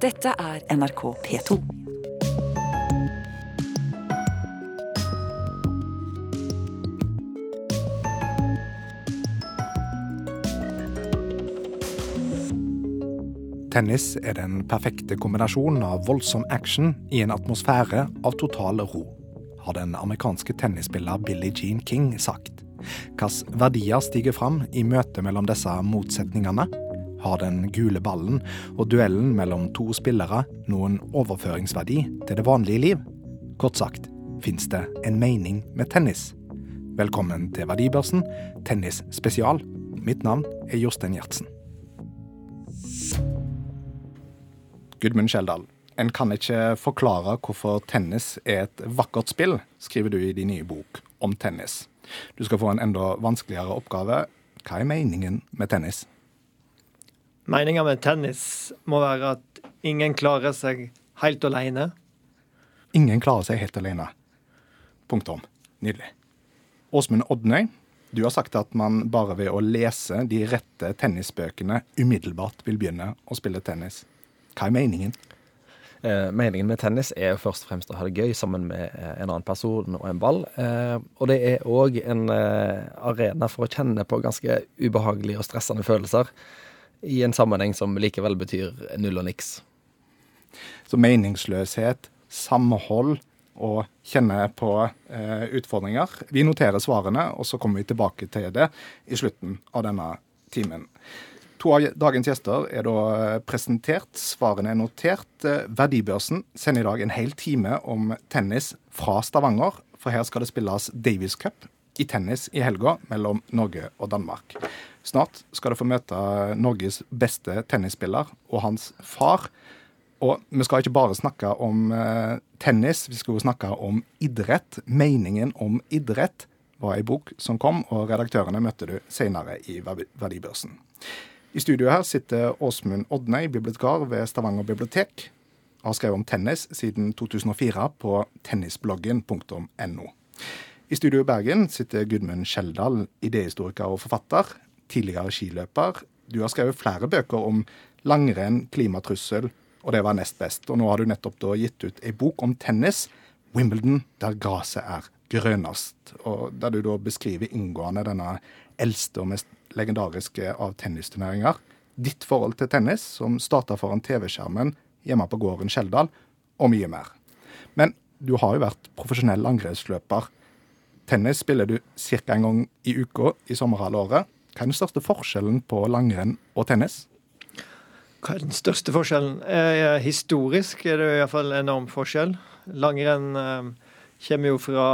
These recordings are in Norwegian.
Dette er NRK P2. Tennis er den perfekte kombinasjonen av voldsom action i en atmosfære av total ro, har den amerikanske tennisspiller Billie Jean King sagt. Hvilke verdier stiger fram i møte mellom disse motsetningene? Har den gule ballen og duellen mellom to spillere noen overføringsverdi til det vanlige liv? Kort sagt, finnes det en mening med tennis? Velkommen til Verdibørsen, Tennis Spesial. Mitt navn er Jostein Gjertsen. Gudmund Skjeldal, en kan ikke forklare hvorfor tennis er et vakkert spill, skriver du i din nye bok om tennis. Du skal få en enda vanskeligere oppgave. Hva er meningen med tennis? Meningen med tennis må være at ingen klarer seg helt alene. Ingen klarer seg helt alene. Punktum. Nydelig. Åsmund Odnøy, du har sagt at man bare ved å lese de rette tennisbøkene umiddelbart vil begynne å spille tennis. Hva er meningen? Meningen med tennis er jo først og fremst å ha det gøy sammen med en annen person og en ball. Og det er også en arena for å kjenne på ganske ubehagelige og stressende følelser i en sammenheng som likevel betyr null og niks. Så meningsløshet, samhold og kjenne på utfordringer. Vi noterer svarene, og så kommer vi tilbake til det i slutten av denne timen. To av dagens gjester er da presentert, svarene er notert. Verdibørsen sender i dag en hel time om tennis fra Stavanger, for her skal det spilles Davis Cup i tennis i helga mellom Norge og Danmark. Snart skal du få møte Norges beste tennisspiller og hans far. Og vi skal ikke bare snakke om tennis, vi skal jo snakke om idrett. Meningen om idrett var en bok som kom, og redaktørene møtte du senere i Verdibørsen. I studio her sitter Åsmund Odnøy, bibliotekar ved Stavanger bibliotek. Har skrevet om tennis siden 2004 på tennisbloggen.no. I studio i Bergen sitter Gudmund Skjeldal, idehistoriker og forfatter, tidligere skiløper. Du har skrevet flere bøker om langrenn, klimatrussel, og det var nest best. Og nå har du nettopp da gitt ut en bok om tennis, Wimbledon, der graset er grønnest. Og der du da beskriver inngående denne eldste og mest legendariske av tennisturneringer. Ditt forhold til tennis, som startet foran TV-skjermen hjemme på gården Skjeldal, og mye mer. Men du har jo vært profesjonell langrennsløper. Tennis spiller du cirka en gang i uka i sommerhalvåret. Hva er den største forskjellen på langrenn og tennis? Hva er den største forskjellen? Historisk er det i hvert fall en enorm forskjell. Langrenn kommer jo fra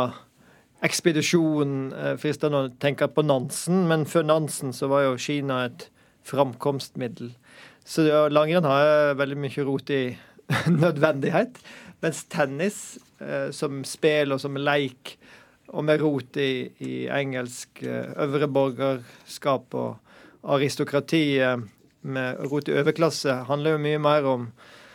ekspedisjon, fristende å tenke på Nansen, men før Nansen så var jo Kina et framkomstmiddel. Så langrenn har veldig mye rot i nødvendighet, mens tennis som spil og som leik, og med rot i engelsk øvre borgerskap og aristokrati med rot i overklasse, handler jo mye mer om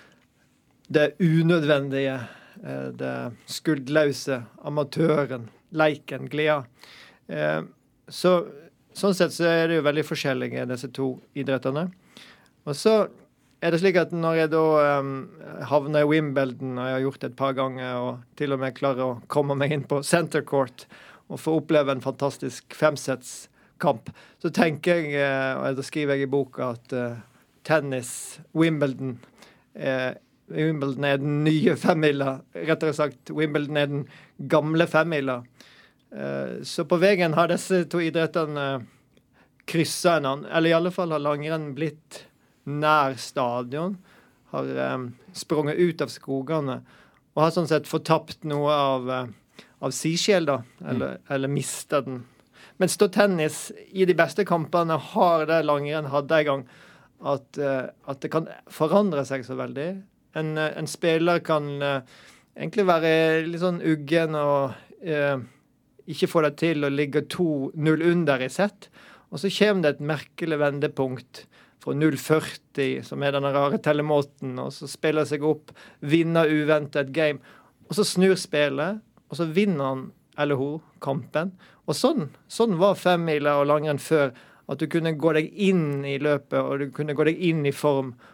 det unødvendige, det skuldløse, amatøren, leiken, gleda. Sånn sett så er det jo veldig forskjellige, disse to idrettene. Og så er det slik at når jeg da havner i Wimbledon, og jeg har gjort det et par ganger, og til og med klarer å komme meg inn på center court, og få oppleve en fantastisk femsetskamp, så tenker jeg, og da skriver jeg i boka, at tennis, Wimbledon er den nye femmila, rettere sagt, Wimbledon er den gamle femmila. Så på veien har disse to idrettene krysset en annen, eller i alle fall har langrenn blitt nær stadion, har sprunget ut av skogene, og har sånn sett fortapt noe av sisjel da, eller mistet den. Mens da tennis i de beste kampene har det langrenn hadde en gang, at det kan forandre seg så veldig. En spiller kan egentlig være litt sånn uggen og ikke få det til å ligge 2-0 under i sett, og så kommer det et merkelig vendepunkt fra 0-40, som er denne rare tellemåten, og så spiller seg opp, vinner uventet game, og så snur spillet, og så vinner han eller hun kampen. Og sånn var femmila og langrenn før, at du kunne gå deg inn i løpet, og du kunne gå deg inn i form,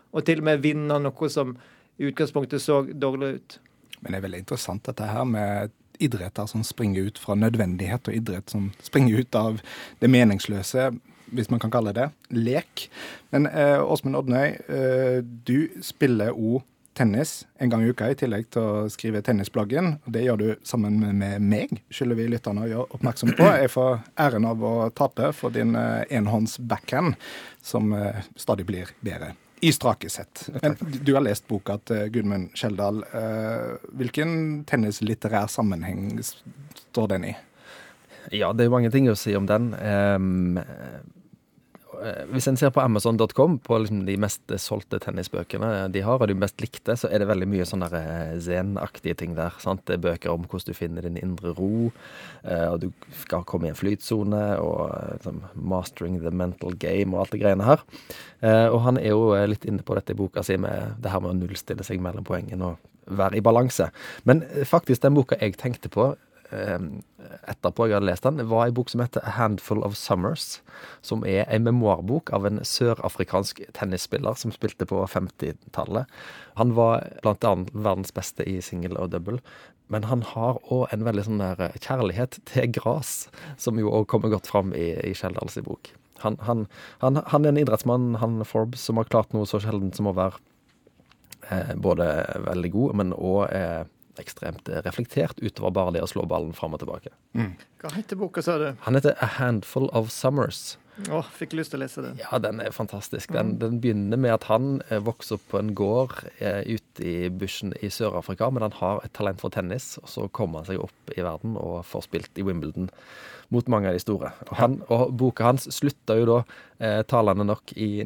og til og med vinne noe som i utgangspunktet så dårlig ut. Men det er veldig interessant dette her med idretter som springer ut fra nødvendighet, og idrett som springer ut av det meningsløse, hvis man kan kalle det lek. Men Åsmund Odnøy, du spiller også tennis en gang i uka, i tillegg til å skrive tennisbloggen. Det gjør du sammen med meg, skylder vi lytterne å gjøre oppmerksom på. Jeg får æren av å tape for din enhånds backhand, som stadig blir bedre i strake sett. Men du har lest boka til Gudmund Skjeldal. Hvilken tennislitterær sammenheng står den i? Ja, det er mange ting å si om den. Hvis en ser på Amazon.com, på liksom de mest solgte tennisbøkene de har, og de mest likte, så er det veldig mye sånne zen-aktige ting der. Sant? Det er bøker om hvordan du finner din indre ro, og du skal komme i en flytsone, og liksom, mastering the mental game, og alt det greiene her. Og han er jo litt inne på dette i boka si, med det her med å nullstille seg mellom poengene og være i balanse. Men faktisk den boka jeg tenkte på, etterpå jeg hadde lest den, var en bok som heter A Handful of Summers, som er en memoarbok av en sørafrikansk tennisspiller som spilte på 50-tallet. Han var blant annet verdens beste i single og double, men han har også en veldig sånn der kjærlighet til gras, som jo også kommer godt fram i Skjeldals bok. Han er en idrettsmann, han Forbes, som har klart noe så sjeldent som å være både veldig god, men også ekstremt reflektert utover bare det å slå ballen fram og tilbake. Hva heter boka, sa du? Han heter A Handful of Summers. Fikk lyst til å lese den. Ja, den er fantastisk. Den begynner med at han vokser opp på en gård ute i bushen i Sør-Afrika, men han har et talent for tennis, og så kommer han seg opp i verden og får spilt i Wimbledon mot mange av de store. Og boka hans slutta jo da talende nok i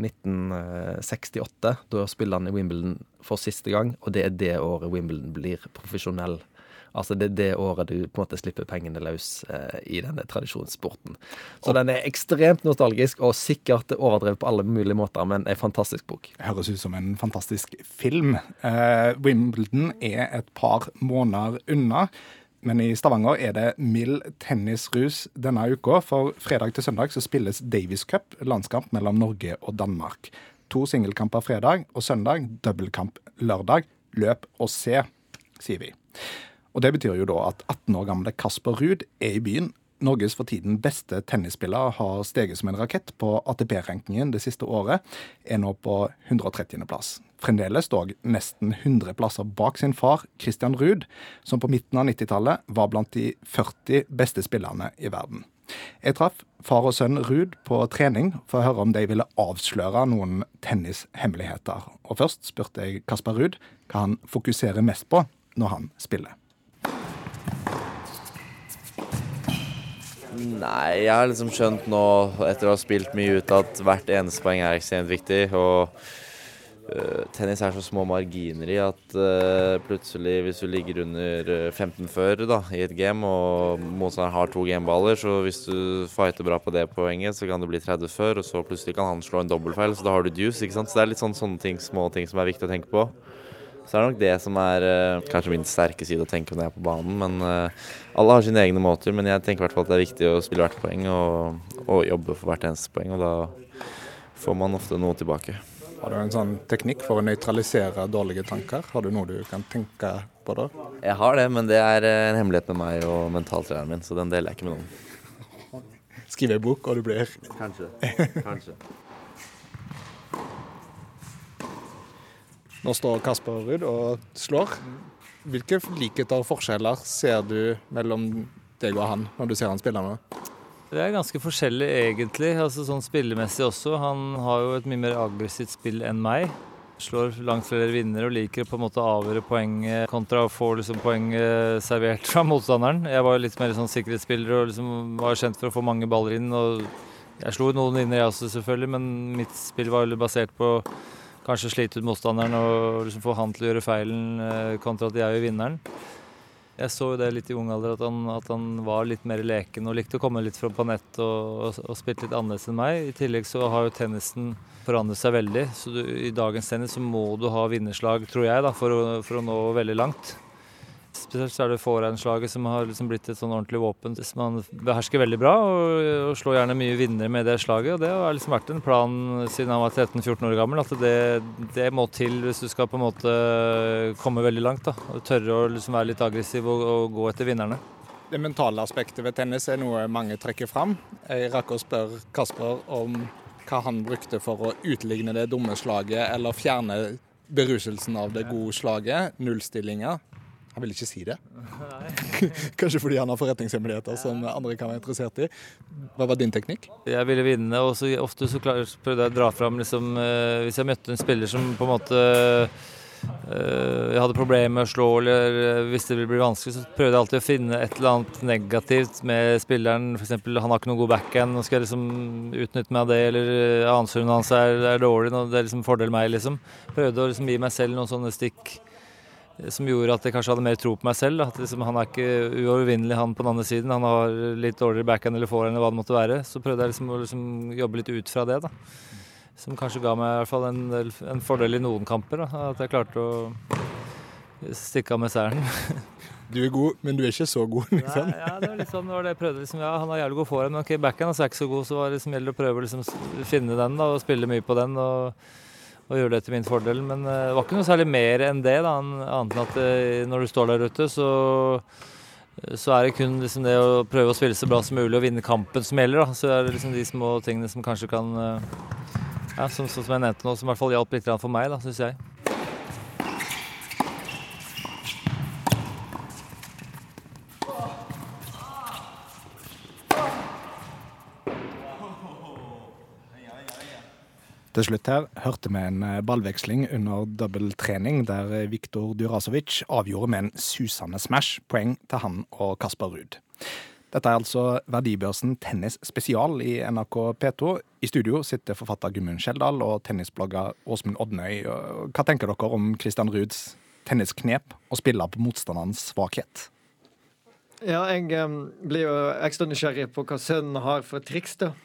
1968, da spiller han i Wimbledon for siste gang, og det er det året Wimbledon blir profesjonell. Altså det er det året du på en måte slipper pengene løs i denne tradisjonssporten. Så den er ekstremt nostalgisk, og sikkert overdrevet på alle mulige måter, men en fantastisk bok. Høres ut som en fantastisk film. Wimbledon er et par måneder unna, men i Stavanger er det mild tennisrus denne uka. For fredag til søndag så spilles Davis Cup, landskamp mellom Norge og Danmark. 2 singelkamper fredag og søndag, dobbeltkamp lørdag. Løp og se, sier vi. Og det betyr jo da at 18 år gamle Kasper Ruud er i byen. Norges for tiden beste tennisspiller har steget som en rakett på ATP-rankingen det siste året, er nå på 130. plass. Fremdeles dog nesten 100 plasser bak sin far, Christian Ruud, som på midten av 90-tallet var blant de 40 beste spillerne i verden. Jeg traff far og sønn Ruud på trening for å høre om de ville avsløre noen tennishemmeligheter. Og først spurte jeg Kasper Ruud hva han fokuserer mest på når han spiller. Nei, jeg har liksom skjønt nå, etter å ha spilt mye ut, at hvert eneste poeng er ekstremt viktig, og tennis er så små marginer i at plutselig, hvis du ligger under 15 før i et game, og motstanderen har 2 gameballer, så hvis du fighter bra på det poenget, så kan det bli 30 før, og så plutselig kan han slå en dobbeltfeil, så da har du deuce, ikke sant? Så det er litt sånne ting, små ting som er viktig å tenke på. Så er det nok det som er kanskje min sterke side å tenke når jeg er på banen, men alle har sine egne måter, men jeg tenker i hvert fall at det er viktig å spille hvert poeng og jobbe for hvert eneste poeng, og da får man ofte noe tilbake. Har du en sånn teknikk for å nøytralisere dårlige tanker? Har du noe du kan tenke på da? Jeg har det, men det er en hemmelighet med meg og mentaltreneren min, så den deler jeg ikke med noen. Skriv en bok, og du blir... Kanskje. Nå står Kasper Ruud og slår. Hvilke likheter og forskjeller ser du mellom deg og han når du ser han spille nå? Det er ganske forskjellig egentlig, altså sånn spillemessig også. Han har jo et mye mer aggressivt spill enn meg. Slår langt flere vinner og liker på en måte å avgjøre poeng kontra å få liksom poeng servert fra motstanderen. Jeg var litt mer sånn sikkerhetsspiller og liksom var kjent for å få mange baller inn. Og jeg slo noen vinner jeg også selvfølgelig, men mitt spill var jo basert på kanskje slite ut motstanderen og liksom få han til å gjøre feilen kontra at jeg er vinneren. Jeg så jo det litt i ung alder at han var litt mer leken og likte å komme litt fra på nett og spilte litt annerledes enn meg. I tillegg så har jo tennisen forandret seg veldig, så i dagens tennis så må du ha vinnerslag, tror jeg, da, for å nå veldig langt. Spesielt så det forehandslaget som har liksom blitt et sånn ordentlig våpen som man behersker veldig bra, og slår gjerne mye vinnere med det slaget. Og det har liksom vært en plan siden han var 13-14 år gammel, at det må til hvis du skal på en måte komme veldig langt, da. Og tørre å liksom være litt aggressiv og gå etter vinnerne. Det mentale aspektet ved tennis noe mange trekker fram. Jeg rakk å spørre Kasper om hva han brukte for å utligne det dumme slaget, eller fjerne beruselsen av det gode slaget, nullstillinger. Han vil ikke si det. Kanskje fordi han har forretningshemmeligheter som andre kan være interessert i. Hva var din teknikk? Jeg ville vinne, og så ofte så prøvde jeg å dra fram liksom, hvis jeg møtte en spiller som på en måte jeg hadde problemer med å slå, eller hvis det ville bli vanskelig, så prøvde jeg alltid å finne et eller annet negativt med spilleren. For eksempel, han har ikke noen god backhand, nå skal jeg liksom utnytte meg av det, eller ansvaret hans er dårlig, og det er liksom fordel meg, liksom. Prøvde å liksom gi meg selv noen sånne stikk som gjorde at jeg kanskje hadde mer tro på meg selv. At liksom, han er ikke uovervinnelig, han på den andre siden. Han har litt dårligere backhand eller forehand eller hva det måtte være. Så prøvde jeg liksom å liksom jobbe litt ut fra det, da. Som kanskje ga meg i hvert fall en fordel i noen kamper, da. At jeg klarte å stikke av med seieren. Du er god, men du er ikke så god, liksom. Ja, det var litt sånn, det var det jeg prøvde. Liksom, ja, han har jævlig god forehand, men ok, backhand er ikke så god, så var det liksom gjelder å prøve å liksom finne den, da, og spille mye på den, og gjøre det til min fordel. Men det var ikke noe særlig mer enn det, da, annet enn at når du står der ute, så er det kun liksom det å prøve å spille så bra som mulig og vinne kampen som gjelder, da. Så er det liksom de små tingene som kanskje kan, ja, som jeg nevnte nå, som i hvert fall hjalp litt for meg, da, synes jeg. Til slutt her hørte vi en ballveksling under dobbelttrening der Viktor Durasovic avgjorde med en susende smash poeng til han og Kasper Ruud. Dette er altså verdibørsen Tennis Spesial i NRK P2. I studio sitter forfatter Gudmund Skjeldal og tennisblogger Åsmund Odnøy. Hva tenker dere om Christian Ruuds tennisknep og spille på motstanderens svakhet? Ja, jeg blir jo ekstra nysgjerrig på hva sønnen har for triks, da.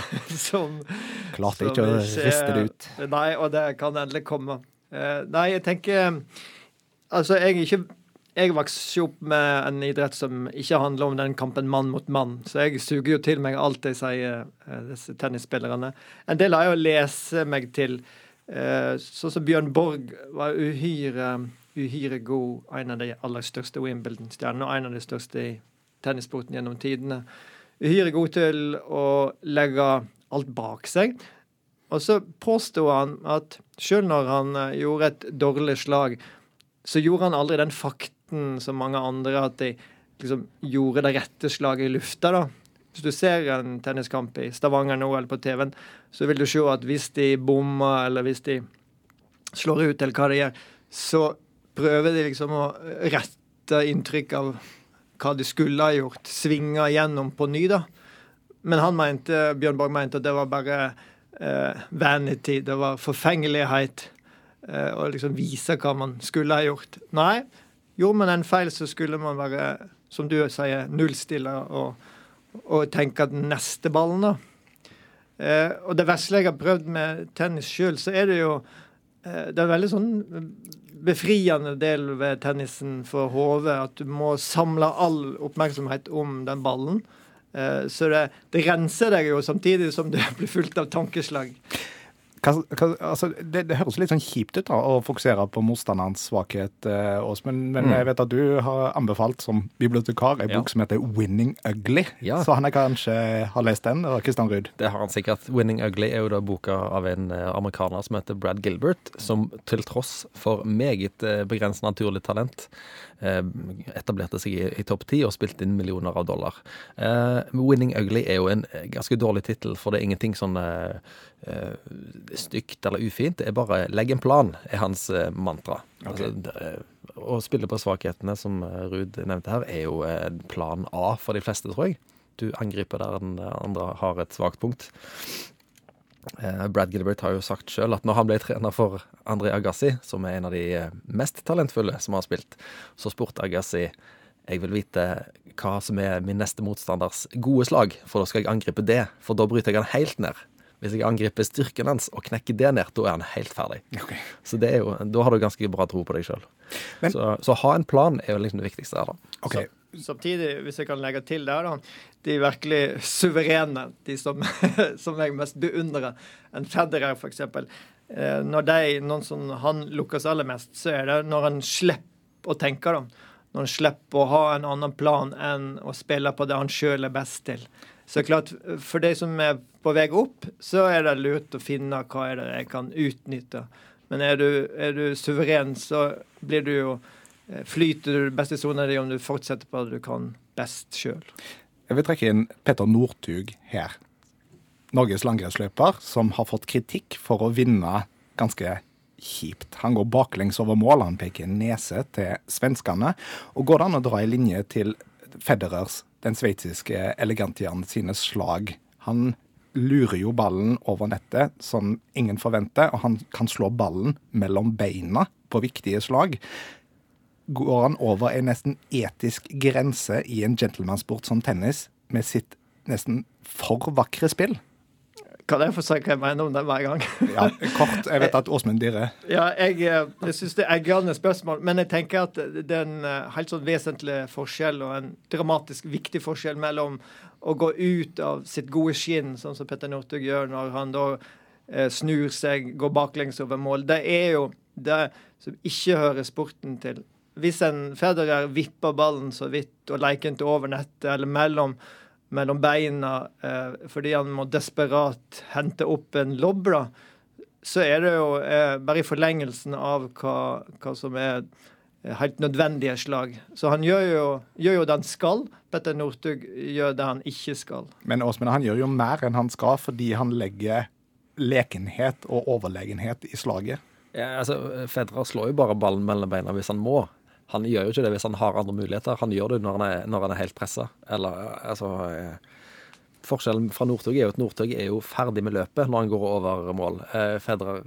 Klarte ikke å riste det ut. Nei, og det kan endelig komme. Nei, jeg tenker, altså jeg vokste opp med en idrett som ikke handler om den kampen mann mot mann, så jeg suger jo til meg alt jeg sier, disse tennisspillerne. En del har jeg å lese meg til, sånn som Bjørn Borg var uhyre god, en av de aller største Wimbledon-stjernene, og en av de største i tennissporten gjennom tidene. Uhyre god til å legge alt bak seg. Og så påstod han at selv når han gjorde et dårlig slag, så gjorde han aldri den fakten som mange andre, at de liksom gjorde det rette slaget i lufta, da. Hvis du ser en tenniskamp i Stavanger nå eller på TV-en, så vil du se at hvis de bommer, eller hvis de slår ut, eller hva de gjør, så prøver de liksom å rette inntrykk av hva de skulle ha gjort, svinge igjennom på ny, da. Men Bjørn Borg mente at det var bare vanity, det var forfengelighet, å liksom vise hva man skulle ha gjort. Nei, gjorde man en feil, så skulle man være, som du sier, nullstille og tenke den neste ballen, da. Og det verste jeg har prøvd med tennis selv, så er det jo det er veldig sånn befriende del ved tennisen for hodet, at du må samle all oppmerksomhet om den ballen. Så det renser deg jo samtidig som det blir fullt av tankeslag. Altså, det høres litt sånn kjipt ut da, å fokusere på motstanderens svakhet, Åsmund, men jeg vet at du har anbefalt som bibliotekar en bok som heter Winning Ugly, så han kanskje har lest den, og Christian Ruud. Det har han sikkert. Winning Ugly er jo da boka av en amerikaner som heter Brad Gilbert, som til tross for meget begrenset naturlig talent etablerte seg i topp 10 og spilte inn millioner av dollar. Winning Ugly er jo en ganske dårlig titel, for det er ingenting sånn stygt eller ufint. Det er bare legg en plan, er hans mantra. Okay. Altså, å spille på svakhetene, som Ruud nevnte her, er jo plan A for de fleste, tror jeg. Du angriper der den andre har et svagt punkt. Brad Gilbert har jo sagt selv at når han ble trener for Andre Agassi, som er en av de mest talentfulle som har spilt, så spurte Agassi: jeg vil vite hva som er min neste motstanders gode slag, for da skal jeg angripe det, for da bryter jeg han helt ned. Hvis jeg angriper styrken hans og knekker det ned, da han helt ferdig. Okay. Så det jo, da har du ganske bra tro på deg selv. Så ha en plan jo liksom det viktigste her da. Okay. Samtidig, hvis jeg kan legge til der da, de virkelig suverene, de som jeg mest beundrer, en Federer for eksempel, noen som han lukkes aller mest, så det når han slipper å tenke da, når han slipper å ha en annen plan enn å spille på det han selv best til. Så klart, for de som på vei opp, så det lurt å finne hva det jeg kan utnytte. Men er du suveren, så blir du jo flyter du best i sonen om du fortsetter på det du kan best selv. Jeg vil trekke inn Petter Northug her. Norges langrennsløper som har fått kritikk for å vinne ganske kjipt. Han går baklengs over mål, han peker nese til svenskene, og går det an å dra i linje til Federers, den sveitsiske elegantieren sine slag. Han lurer jo ballen over nettet som ingen forventer, og han kan slå ballen mellom beina på viktige slag. Går han over en nesten etisk grense i en gentlemansport som tennis med sitt nesten for vakre spill? Kan jeg få si hva jeg mener om det hver gang? Ja, kort. Jeg vet at Åsmund dirrer. Ja, jeg synes det eggende spørsmål, men jeg tenker at det en helt sånn vesentlig forskjell og en dramatisk viktig forskjell mellom å gå ut av sitt gode skinn, sånn som Petter Northug gjør når han da snur seg, går baklengs over mål. Det jo det som ikke hører sporten til. Hvis en Federer vipper ballen så vidt og leker ikke over nettet eller mellom beina fordi han må desperat hente opp en lobbla, så det jo bare i forlengelsen av hva som helt nødvendige slag. Så han gjør jo det han skal. Petter Northug gjør det han ikke skal. Men Åsmund, han gjør jo mer enn han skal fordi han legger lekenhet og overlegenhet i slaget. Ja, altså, Federer slår jo bare ballen mellom beina hvis han må. Han gjør jo ikke det hvis han har andre muligheter. Han gjør det når han helt presset. Forskjellen fra Northug jo at Northug jo ferdig med løpet når han går over mål. Federer,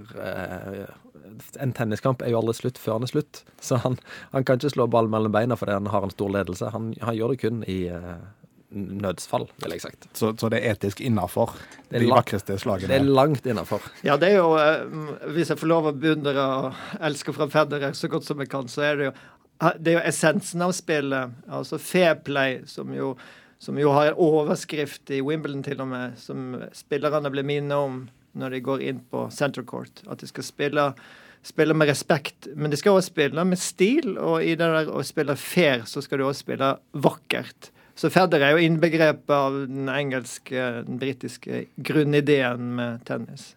en tenniskamp jo aldri slutt før han slutt. Så han kan ikke slå ball mellom beina fordi han har en stor ledelse. Han gjør det kun i nødsfall, vil jeg sagt. Så det etisk innenfor de vakreste slagene? Det langt innenfor. Ja, det jo, hvis jeg får lov å beundre og elske fra Federer så godt som jeg kan, så det jo essensen av spillet, altså fair play, som jo har en overskrift i Wimbledon til og med, som spillerne blir minnet om når de går inn på center court, at de skal spille med respekt, men de skal også spille med stil, og i det der å spille fair, så skal de også spille vakkert. Så Federer jo innbegrepet av den britiske grunnideen med tennis.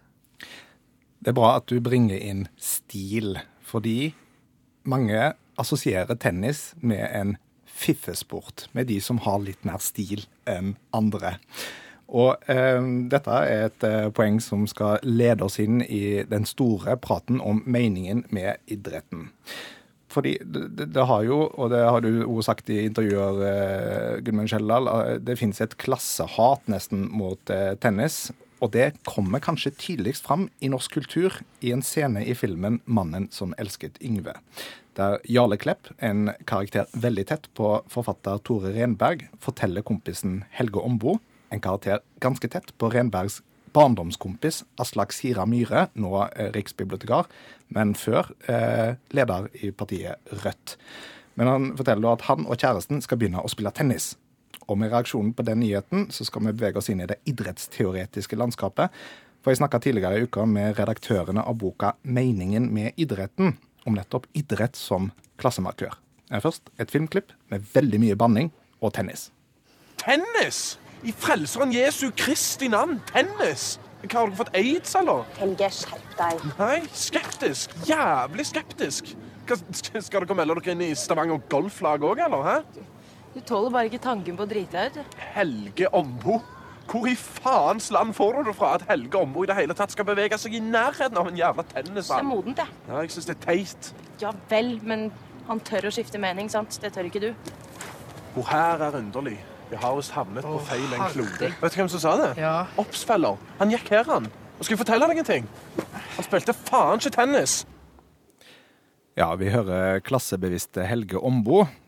Det bra at du bringer inn stil, fordi mange assosierer tennis med en fiffesport, med de som har litt mer stil enn andre. Og dette et poeng som skal lede oss inn i den store praten om meningen med idretten. Fordi det har jo, og det har du også sagt i intervjuer, Gudmund Kjeldal, det finnes et klassehat nesten mot tennis, og det kommer kanskje tydeligst fram i norsk kultur i en scene i filmen «Mannen som elsket Yngve», der Jarle Klepp, en karakter veldig tett på forfatter Tore Renberg, forteller kompisen Helge Ombo, en karakter ganske tett på Renbergs barndomskompis Aslak Sira Myhre, nå riksbibliotekar, men før leder i partiet Rødt. Men han forteller at han og kjæresten skal begynne å spille tennis. Og med reaksjonen på den nyheten så skal vi bevege oss inn i det idrettsteoretiske landskapet. For jeg snakket tidligere i uka med redaktørene av boka «Meningen med idretten», om nettopp idrett som klassemarkør. Først et filmklipp med veldig mye banning og tennis. Tennis? I frelseren Jesu Kristi navn, tennis! Hva har dere fått AIDS, eller? Helge, skjerp deg. Nei, skeptisk. Jævlig skeptisk. Skal dere melde dere inn i Stavanger golflag også, eller? Hæ? Du tåler bare ikke tanken på å drite ut. Helge Ombo. Hvor i faens land får du det fra at Helge Ombo i det hele tatt skal bevege seg i nærheten av en jævla tennishall? Det er modent, det. Ja, jeg synes det er teit. Ja vel, men han tør å skifte mening, sant? Det tør ikke du. Hvor her er underlig. Vi har oss havnet på feil en klode. Vet du hvem som sa det? Ja. Oppsfeller. Han gikk her, han. Og skal jeg fortelle deg en ting? Han spilte faen ikke tennis. Ja, vi hører klassebevisste Helge Ombo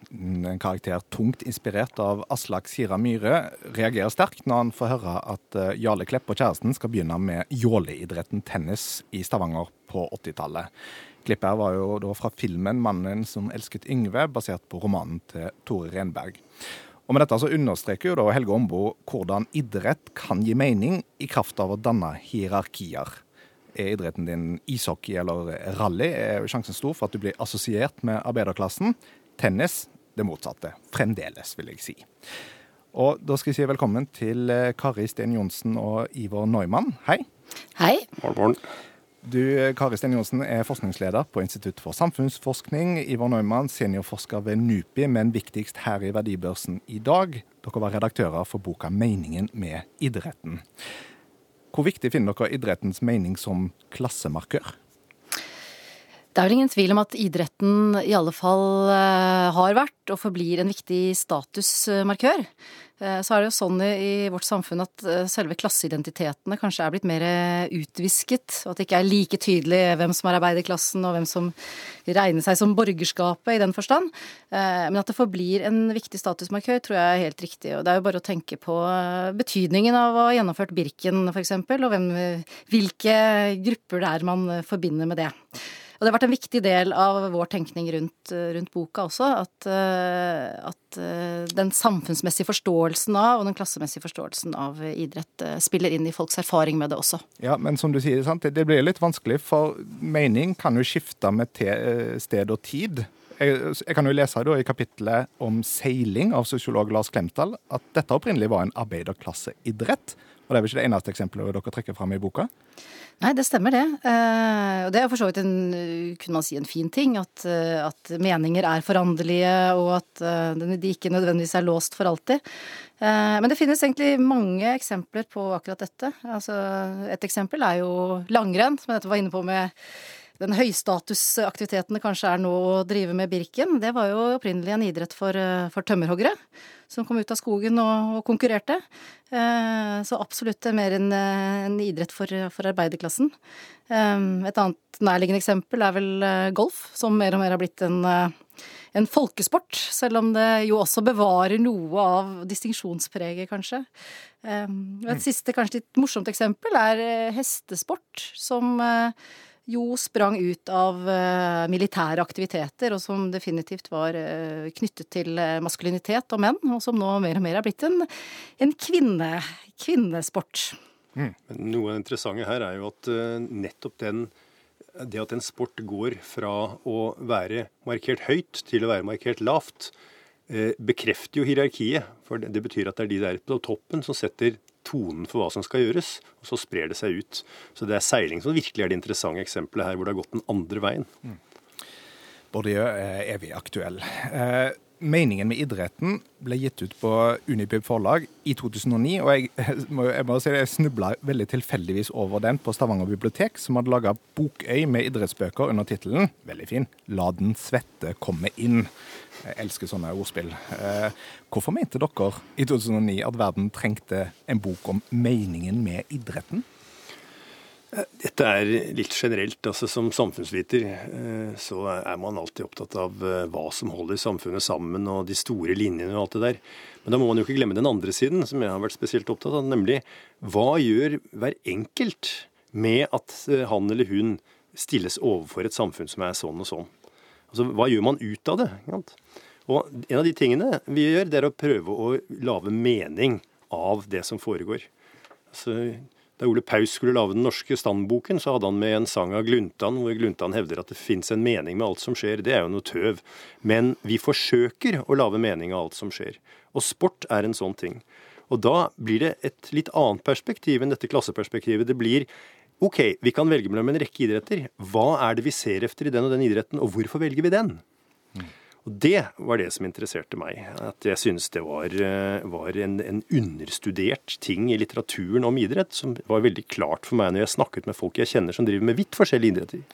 en karakter tungt inspirert av Aslak Sira Myhre, reagerer sterkt når han får høre at Jarle Klepp og kjæresten skal begynne med jåleidretten tennis i Stavanger på 80-tallet. Klippet her var jo da fra filmen 'Mannen som elsket Yngve', basert på romanen til Tore Renberg. Og med dette så understreker jo da Helge Ombo hvordan idrett kan gi mening i kraft av å danne hierarkier. Er idretten din ishockey eller rally, er jo sjansen stor for at du blir assosiert med arbeiderklassen. Tennis, det motsatte. Fremdeles, vil jeg si. Og da skal jeg si velkommen til Kari Sten Johnsen og Ivar Neumann. Hei. Hei. Morgen. Du, Kari Sten Johnsen, er forskningsleder på Institutt for samfunnsforskning. Ivar Neumann, seniorforsker ved NUPI, men viktigst her i Verdibørsen i dag. Dere var redaktører for boka 'Meningen med idretten'. Hvor viktig finner dere idrettens mening som klassemarkør? Det er vel ingen tvil om at idretten i alle fall har vært og forblir en viktig statusmarkør. Så er det jo sånn i vårt samfunn at selve klasseidentitetene kanskje er blitt mer utvisket, og at det ikke er like tydelig hvem som er arbeiderklassen og hvem som regner seg som borgerskapet i den forstand. Men at det forblir en viktig statusmarkør tror jeg er helt riktig, og det er jo bare å tenke på betydningen av å ha gjennomført Birken for eksempel, og hvilke grupper det er man forbinder med det. Og det har vært en viktig del av vår tenkning rundt boka også, at den samfunnsmessige forståelsen av og den klassemessige forståelsen av idrett spiller inn i folks erfaring med det også. Ja, men som du sier, sant? Det blir litt vanskelig, for mening kan jo skifte med sted og tid. Jeg kan jo lese da i kapitlet om seiling av sosiolog Lars Klemsdal at dette opprinnelig var en arbeiderklasseidrett, og det er vel ikke det eneste eksempelet dere trekker frem i boka? Nei, det stemmer det. Og det er for så vidt kunne man si, en fin ting, at meninger er foranderlige, og at de ikke nødvendigvis er låst for alltid. Men det finnes egentlig mange eksempler på akkurat dette. Altså, et eksempel er jo langrenn, som jeg nettopp var inne på med den høystatusaktiviteten det kanskje er nå å drive med Birken. Det var jo opprinnelig en idrett for tømmerhoggere, som kom ut av skogen og konkurrerte. Så absolutt mer en idrett for arbeiderklassen. Et annet nærliggende eksempel er vel golf, som mer og mer har blitt en folkesport, selv om det jo også bevarer noe av distinksjonspreget, kanskje. Et siste, kanskje litt morsomt eksempel er hestesport, som jo sprang ut av militære aktiviteter, og som definitivt var knyttet til maskulinitet og menn, og som nå mer og mer er blitt en kvinnesport. Men noe av det interessante her er jo at nettopp det at en sport går fra å være markert høyt til å være markert lavt, bekrefter jo hierarkiet. For det betyr at det er de der på toppen som setter tonen for hva som skal gjøres, og så sprer det seg ut. Så det er seiling som virkelig er det interessante eksempelet her, hvor det har gått den andre veien. Bourdieu er evig aktuell. Meningen med idretten ble gitt ut på Unipub forlag i 2009, og jeg må si det, jeg snublet veldig tilfeldigvis over den på Stavanger bibliotek, som hadde laget bokøy med idrettsbøker under titelen, veldig fin, «La den svette komme inn». Jeg elsker sånne ordspill. Hvorfor mente dere i 2009 at verden trengte en bok om meningen med idretten? Dette er litt generelt. Altså, som samfunnsviter så er man alltid opptatt av hva som holder samfunnet sammen, og de store linjene og alt det der. Men da må man jo ikke glemme den andre siden, som jeg har vært spesielt opptatt av, nemlig hva gjør hver enkelt med at han eller hun stilles overfor et samfunn som er sånn og sånn? Altså, hva gjør man ut av det? Og en av de tingene vi gjør, det er å prøve å lage mening av det som foregår. Altså, da Ole Paus skulle lage den norske standboken, så hadde han med en sang av Gluntan, hvor Gluntan hevder at det finnes en mening med alt som skjer. Det er jo noe tøv. Men vi forsøker å lage mening av alt som skjer. Og sport er en sånn ting. Og da blir det et litt annet perspektiv enn dette klasseperspektivet. Det blir, ok, vi kan velge mellom en rekke idretter. Hva er det vi ser efter i den og den idretten, og hvorfor velger vi den? Og det var det som interesserte meg. At jeg synes det var en understudert ting i litteraturen om idrett, som var veldig klart for meg når jeg snakket med folk jeg kjenner som driver med vidt forskjellige idretter.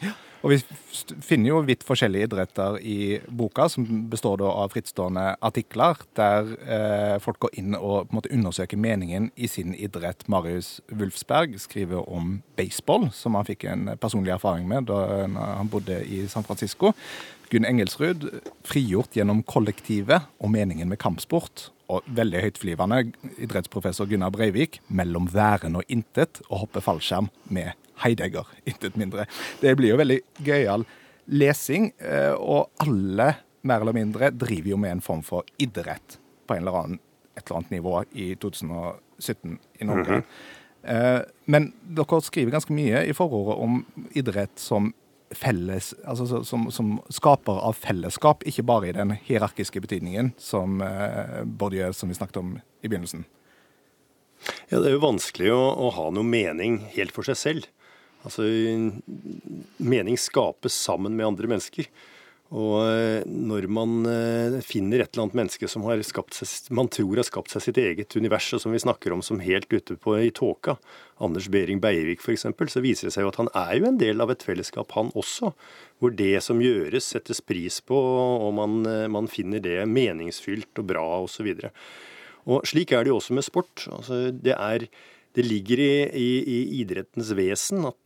Og vi finner jo vidt forskjellige idretter i boka, som består da av frittstående artikler, der folk går inn og på en måte undersøker meningen i sin idrett. Marius Wulfsberg skriver om baseball, som han fikk en personlig erfaring med da han bodde i San Francisco. Gunn Engelsrud, frigjort gjennom kollektivet og meningen med kampsport. Og veldig høytflyvende idrettsprofessor Gunnar Breivik, mellom væren og intet, og hoppe fallskjerm med Heidegger, intet mindre. Det blir jo veldig gøyal lesing, og alle, mer eller mindre, driver jo med en form for idrett på et eller annet nivå i 2017 i Norge. Men dere skriver ganske mye i forordet om idrett som felles, altså som skaper av fellesskap, ikke bare i den hierarkiske betydningen som Bourdieu, som vi snakket om i begynnelsen. Ja, det er jo vanskelig å ha noe mening helt for seg selv. Altså, mening skapes sammen med andre mennesker. Og når man finner et eller annet menneske som har man tror har skapt seg sitt eget univers, og som vi snakker om som helt ute i tåka, Anders Behring Beivik for eksempel, så viser det seg jo at han er jo en del av et fellesskap, han også, hvor det som gjøres settes pris på, og man finner det meningsfylt og bra og så videre. Og slik er det jo også med sport. Altså, det ligger i idrettens vesen at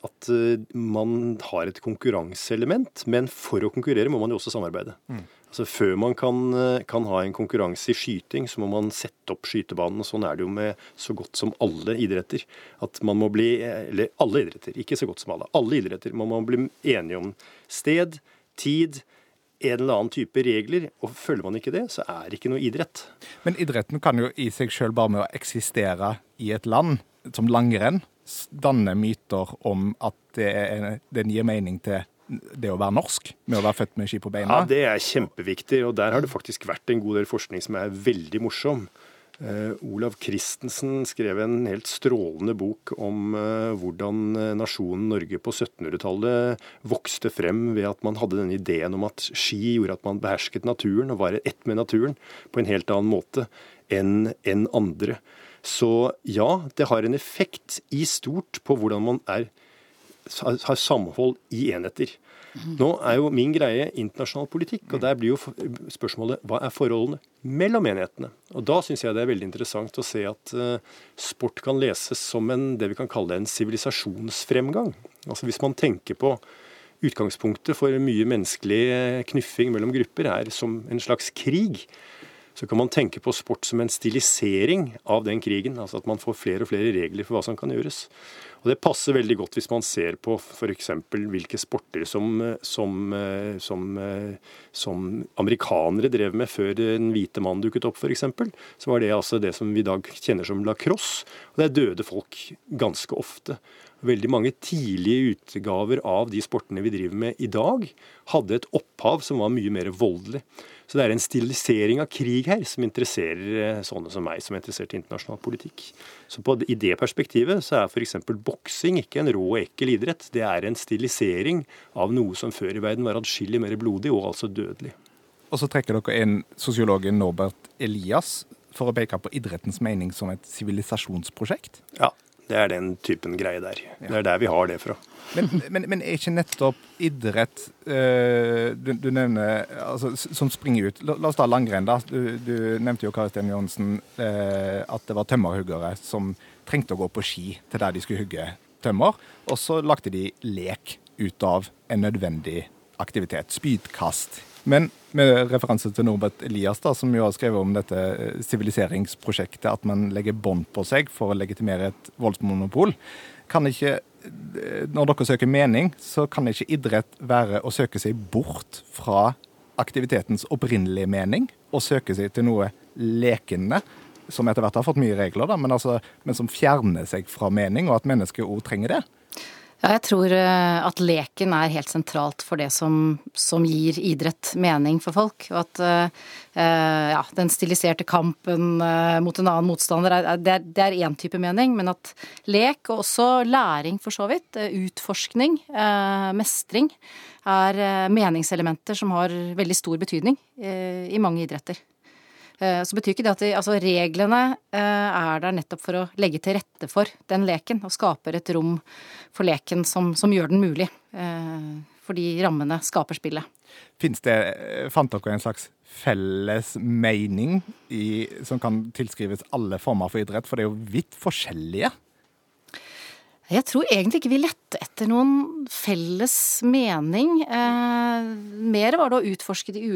man har et konkurranseelement, men for å konkurrere må man jo også samarbeide. Altså før man kan ha en konkurranse i skyting, så må man sette opp skytebanen, og sånn er det jo med så godt som alle idretter. At man må eller alle idretter, ikke så godt som alle idretter, man må bli enige om sted, tid, en eller annen type regler, og følger man ikke det, så er det ikke noe idrett. Men idretten kan jo i seg selv bare med å eksistere i et land, som langrenn, danne myter om at den gir mening til det å være norsk, med å være født med ski på beina. Ja, det er kjempeviktig, og der har det faktisk vært en god del forskning som er veldig morsom. Olav Christensen skrev en helt strålende bok om hvordan nasjonen Norge på 1700-tallet vokste frem ved at man hadde denne ideen om at ski gjorde at man behersket naturen og var ett med naturen på en helt annen måte enn andre. Så ja, det har en effekt i stort på hvordan man har samhold i enheter. Nå er jo min greie internasjonal politikk, og der blir jo spørsmålet hva er forholdene mellom enhetene? Og da synes jeg det er veldig interessant å se at sport kan leses som det vi kan kalle en sivilisasjonsfremgang. Altså hvis man tenker på utgangspunktet for mye menneskelig knuffing mellom grupper som en slags krig, så kan man tenke på sport som en stilisering av den krigen, altså at man får flere og flere regler for hva som kan gjøres. Og det passer veldig godt hvis man ser på for eksempel hvilke sporter som amerikanere drev med før den hvite mann dukket opp for eksempel. Så var det altså det som vi i dag kjenner som lacrosse, og der døde folk ganske ofte. Veldig mange tidlige utgaver av de sportene vi driver med i dag hadde et opphav som var mye mer voldelig. Så det er en stilisering av krig her som interesserer sånne som meg, som er interessert i internasjonal politikk. Så i det perspektivet så er for eksempel boksing ikke en rå og ekkel idrett. Det er en stilisering av noe som før i verden var adskillig mer blodig og altså dødelig. Og så trekker dere inn sosiologen Norbert Elias for å peke på idrettens mening som et sivilisasjonsprosjekt. Ja. Det er den typen greie der. Det er der vi har det fra. Men er ikke nettopp idrett du nevner, altså, som springer ut? La oss ta langrenn da. Du nevnte jo Kari Sten Johansen at det var tømmerhuggere som trengte å gå på ski til der de skulle hugge tømmer, og så lagde de lek ut av en nødvendig aktivitet, spydkast. Men med referanse til Norbert Elias, da, som jo har skrevet om dette siviliseringsprosjektet, at man legger bånd på seg for å legitimere et voldsmonopol, kan ikke, når dere søker mening, så kan ikke idrett være å søke seg bort fra aktivitetens opprinnelige mening, og søke seg til noe lekende, som etter hvert har fått mye regler, da, men som fjerner seg fra mening, og at mennesker også trenger det. Ja, jeg tror at leken er helt sentralt for det som gir idrett mening for folk. Og at den stiliserte kampen mot en annen motstander, det er en type mening, men at lek og også læring for så vidt, utforskning, mestring, er meningselementer som har veldig stor betydning i mange idretter. Så betyr ikke det at reglene er der nettopp for å legge til rette for den leken, og skaper et rom for leken som gjør den mulig, fordi rammene skaper spillet. Fant dere en slags felles mening som kan tilskrives alle former for idrett, for det er jo vidt forskjellige? Jeg tror egentlig ikke vi lette etter noen felles mening. Mer var det å utforske de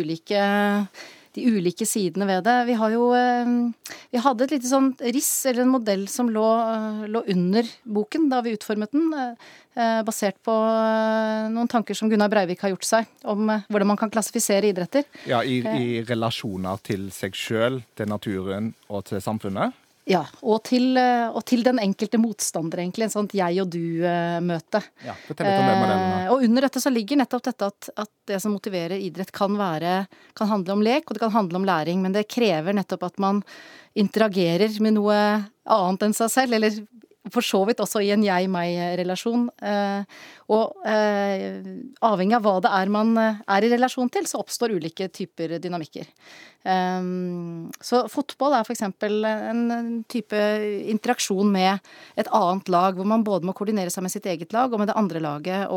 ulike sidene ved det. Vi hadde et lite sånn riss, eller en modell som lå under boken da vi utformet den, basert på noen tanker som Gunnar Breivik har gjort seg, om hvordan man kan klassifisere idretter. Ja, i relasjoner til seg selv, til naturen og til samfunnet? Ja, og til den enkelte motstander, egentlig. En sånt jeg og du-møte. Ja, fortell litt om den modellen. Og under dette så ligger nettopp dette at det som motiverer idrett kan handle om lek, og det kan handle om læring, men det krever nettopp at man interagerer med noe annet enn seg selv, eller for så vidt også i en jeg-meg-relasjon. Og avhengig av hva det er man er i relasjon til, så oppstår ulike typer dynamikker. Så fotball er for eksempel en type interaksjon med et annet lag, hvor man både må koordinere seg med sitt eget lag og med det andre laget,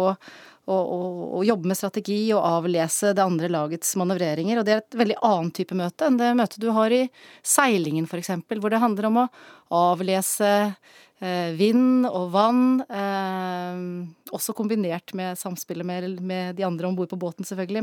og jobbe med strategi og avlese det andre lagets manøvreringer. Og det er et veldig annen type møte enn det møtet du har i seilingen, for eksempel, hvor det handler om å avlese vind og vann, også kombinert med samspillet med de andre ombord på båten, selvfølgelig.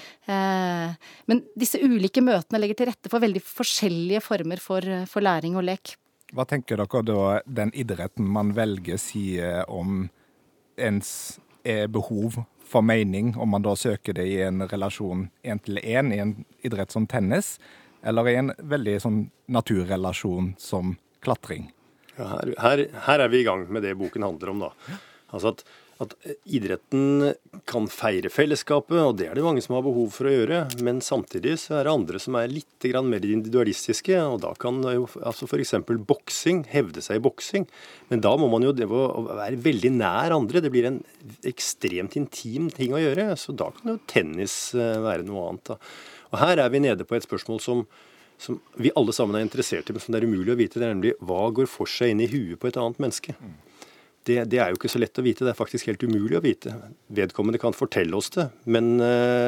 Men disse ulike møtene legger til rette for veldig forskjellige former for læring og lek. Hva tenker dere da den idretten man velger sier om ens behov for mening, om man da søker det i en relasjon 1-1 i en idrett som tennis, eller i en veldig sånn naturrelasjon som klatring? Ja, her er vi i gang med det boken handler om, da. Altså at idretten kan feire fellesskapet, og det er det mange som har behov for å gjøre, men samtidig så er det andre som er litt mer individualistiske, og da kan jo for eksempel boksing, hevde seg i boksing, men da må man jo være veldig nær andre, det blir en ekstremt intim ting å gjøre, så da kan jo tennis være noe annet, da. Og her er vi nede på et spørsmål som vi alle sammen er interessert i, men som det er umulig å vite, det er nemlig hva går for seg inn i huet på et annet menneske. Det er jo ikke så lett å vite, det er faktisk helt umulig å vite. Vedkommende kan fortelle oss det, men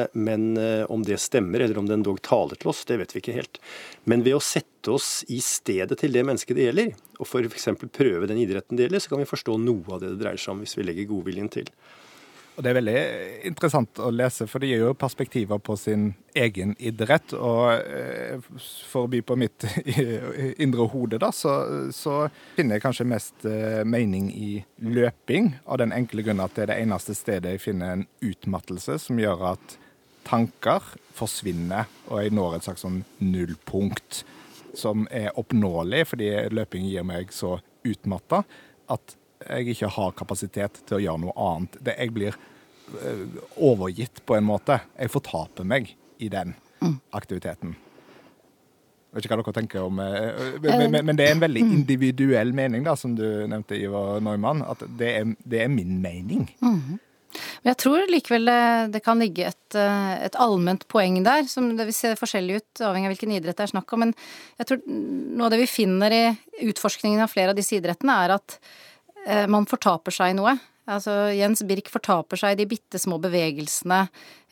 om det stemmer, eller om den dog taler til oss, det vet vi ikke helt. Men ved å sette oss i stedet til det mennesket det gjelder, og for eksempel prøve den idretten det gjelder, så kan vi forstå noe av det dreier seg om, hvis vi legger godviljen til. Og det er veldig interessant å lese, for det gir jo perspektiver på sin egen idrett. Og for å by på mitt indre hode, da, så finner jeg kanskje mest mening i løping, av den enkle grunn at det er det eneste stedet jeg finner en utmattelse som gjør at tanker forsvinner, og jeg når et slags sånn nullpunkt som er oppnåelig, fordi løping gir meg så utmattet at jeg ikke har kapasitet til å gjøre noe annet. Jeg blir overgitt på en måte. Jeg fortaper meg i den aktiviteten. Jeg vet ikke hva dere tenker om, men det er en veldig individuell mening da, som du nevnte, Ivar Neumann, at det er min mening. Men jeg tror likevel det kan ligge et allment poeng der, som det vil se forskjellig ut, avhengig av hvilken idrett det er snakk om, men jeg tror noe av det vi finner i utforskningen av flere av disse idrettene er at man fortaper seg i noe. Altså, Jens Birk fortaper seg i de bittesmå bevegelsene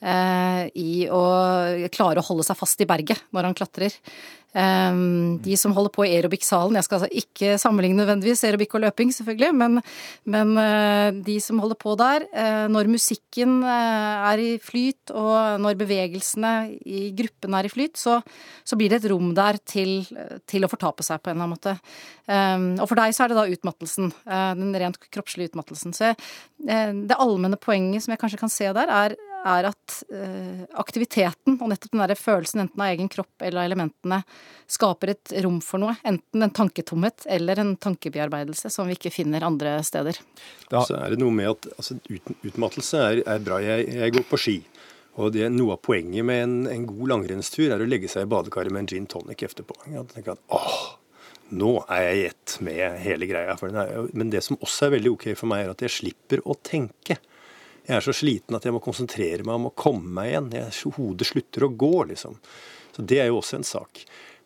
i å klare å holde seg fast i berget når han klatrer. De som holder på i aerobic-salen, jeg skal altså ikke sammenligne nødvendigvis aerobic og løping selvfølgelig, men de som holder på der, når musikken er i flyt og når bevegelsene i gruppen er i flyt, så blir det et rom der til å fortape seg på en eller annen måte. Og for deg så er det da utmattelsen, den rent kroppslige utmattelsen. Så det allmenne poenget som jeg kanskje kan se der er at aktiviteten og nettopp den der følelsen enten av egen kropp eller av elementene skaper et rom for noe, enten en tanketomhet eller en tankebearbeidelse som vi ikke finner andre steder. Så er det noe med at utmattelse er bra. Jeg går på ski, og noe av poenget med en god langrennstur er å legge seg i badekaret med en gin tonic etterpå. Jeg tenker at nå er jeg i ett med hele greia. Men det som også er veldig ok for meg, er at jeg slipper å tenke. Jeg er så sliten at jeg må konsentrere meg om å komme meg igjen. Hodet slutter å gå, liksom. Så det er jo også en sak.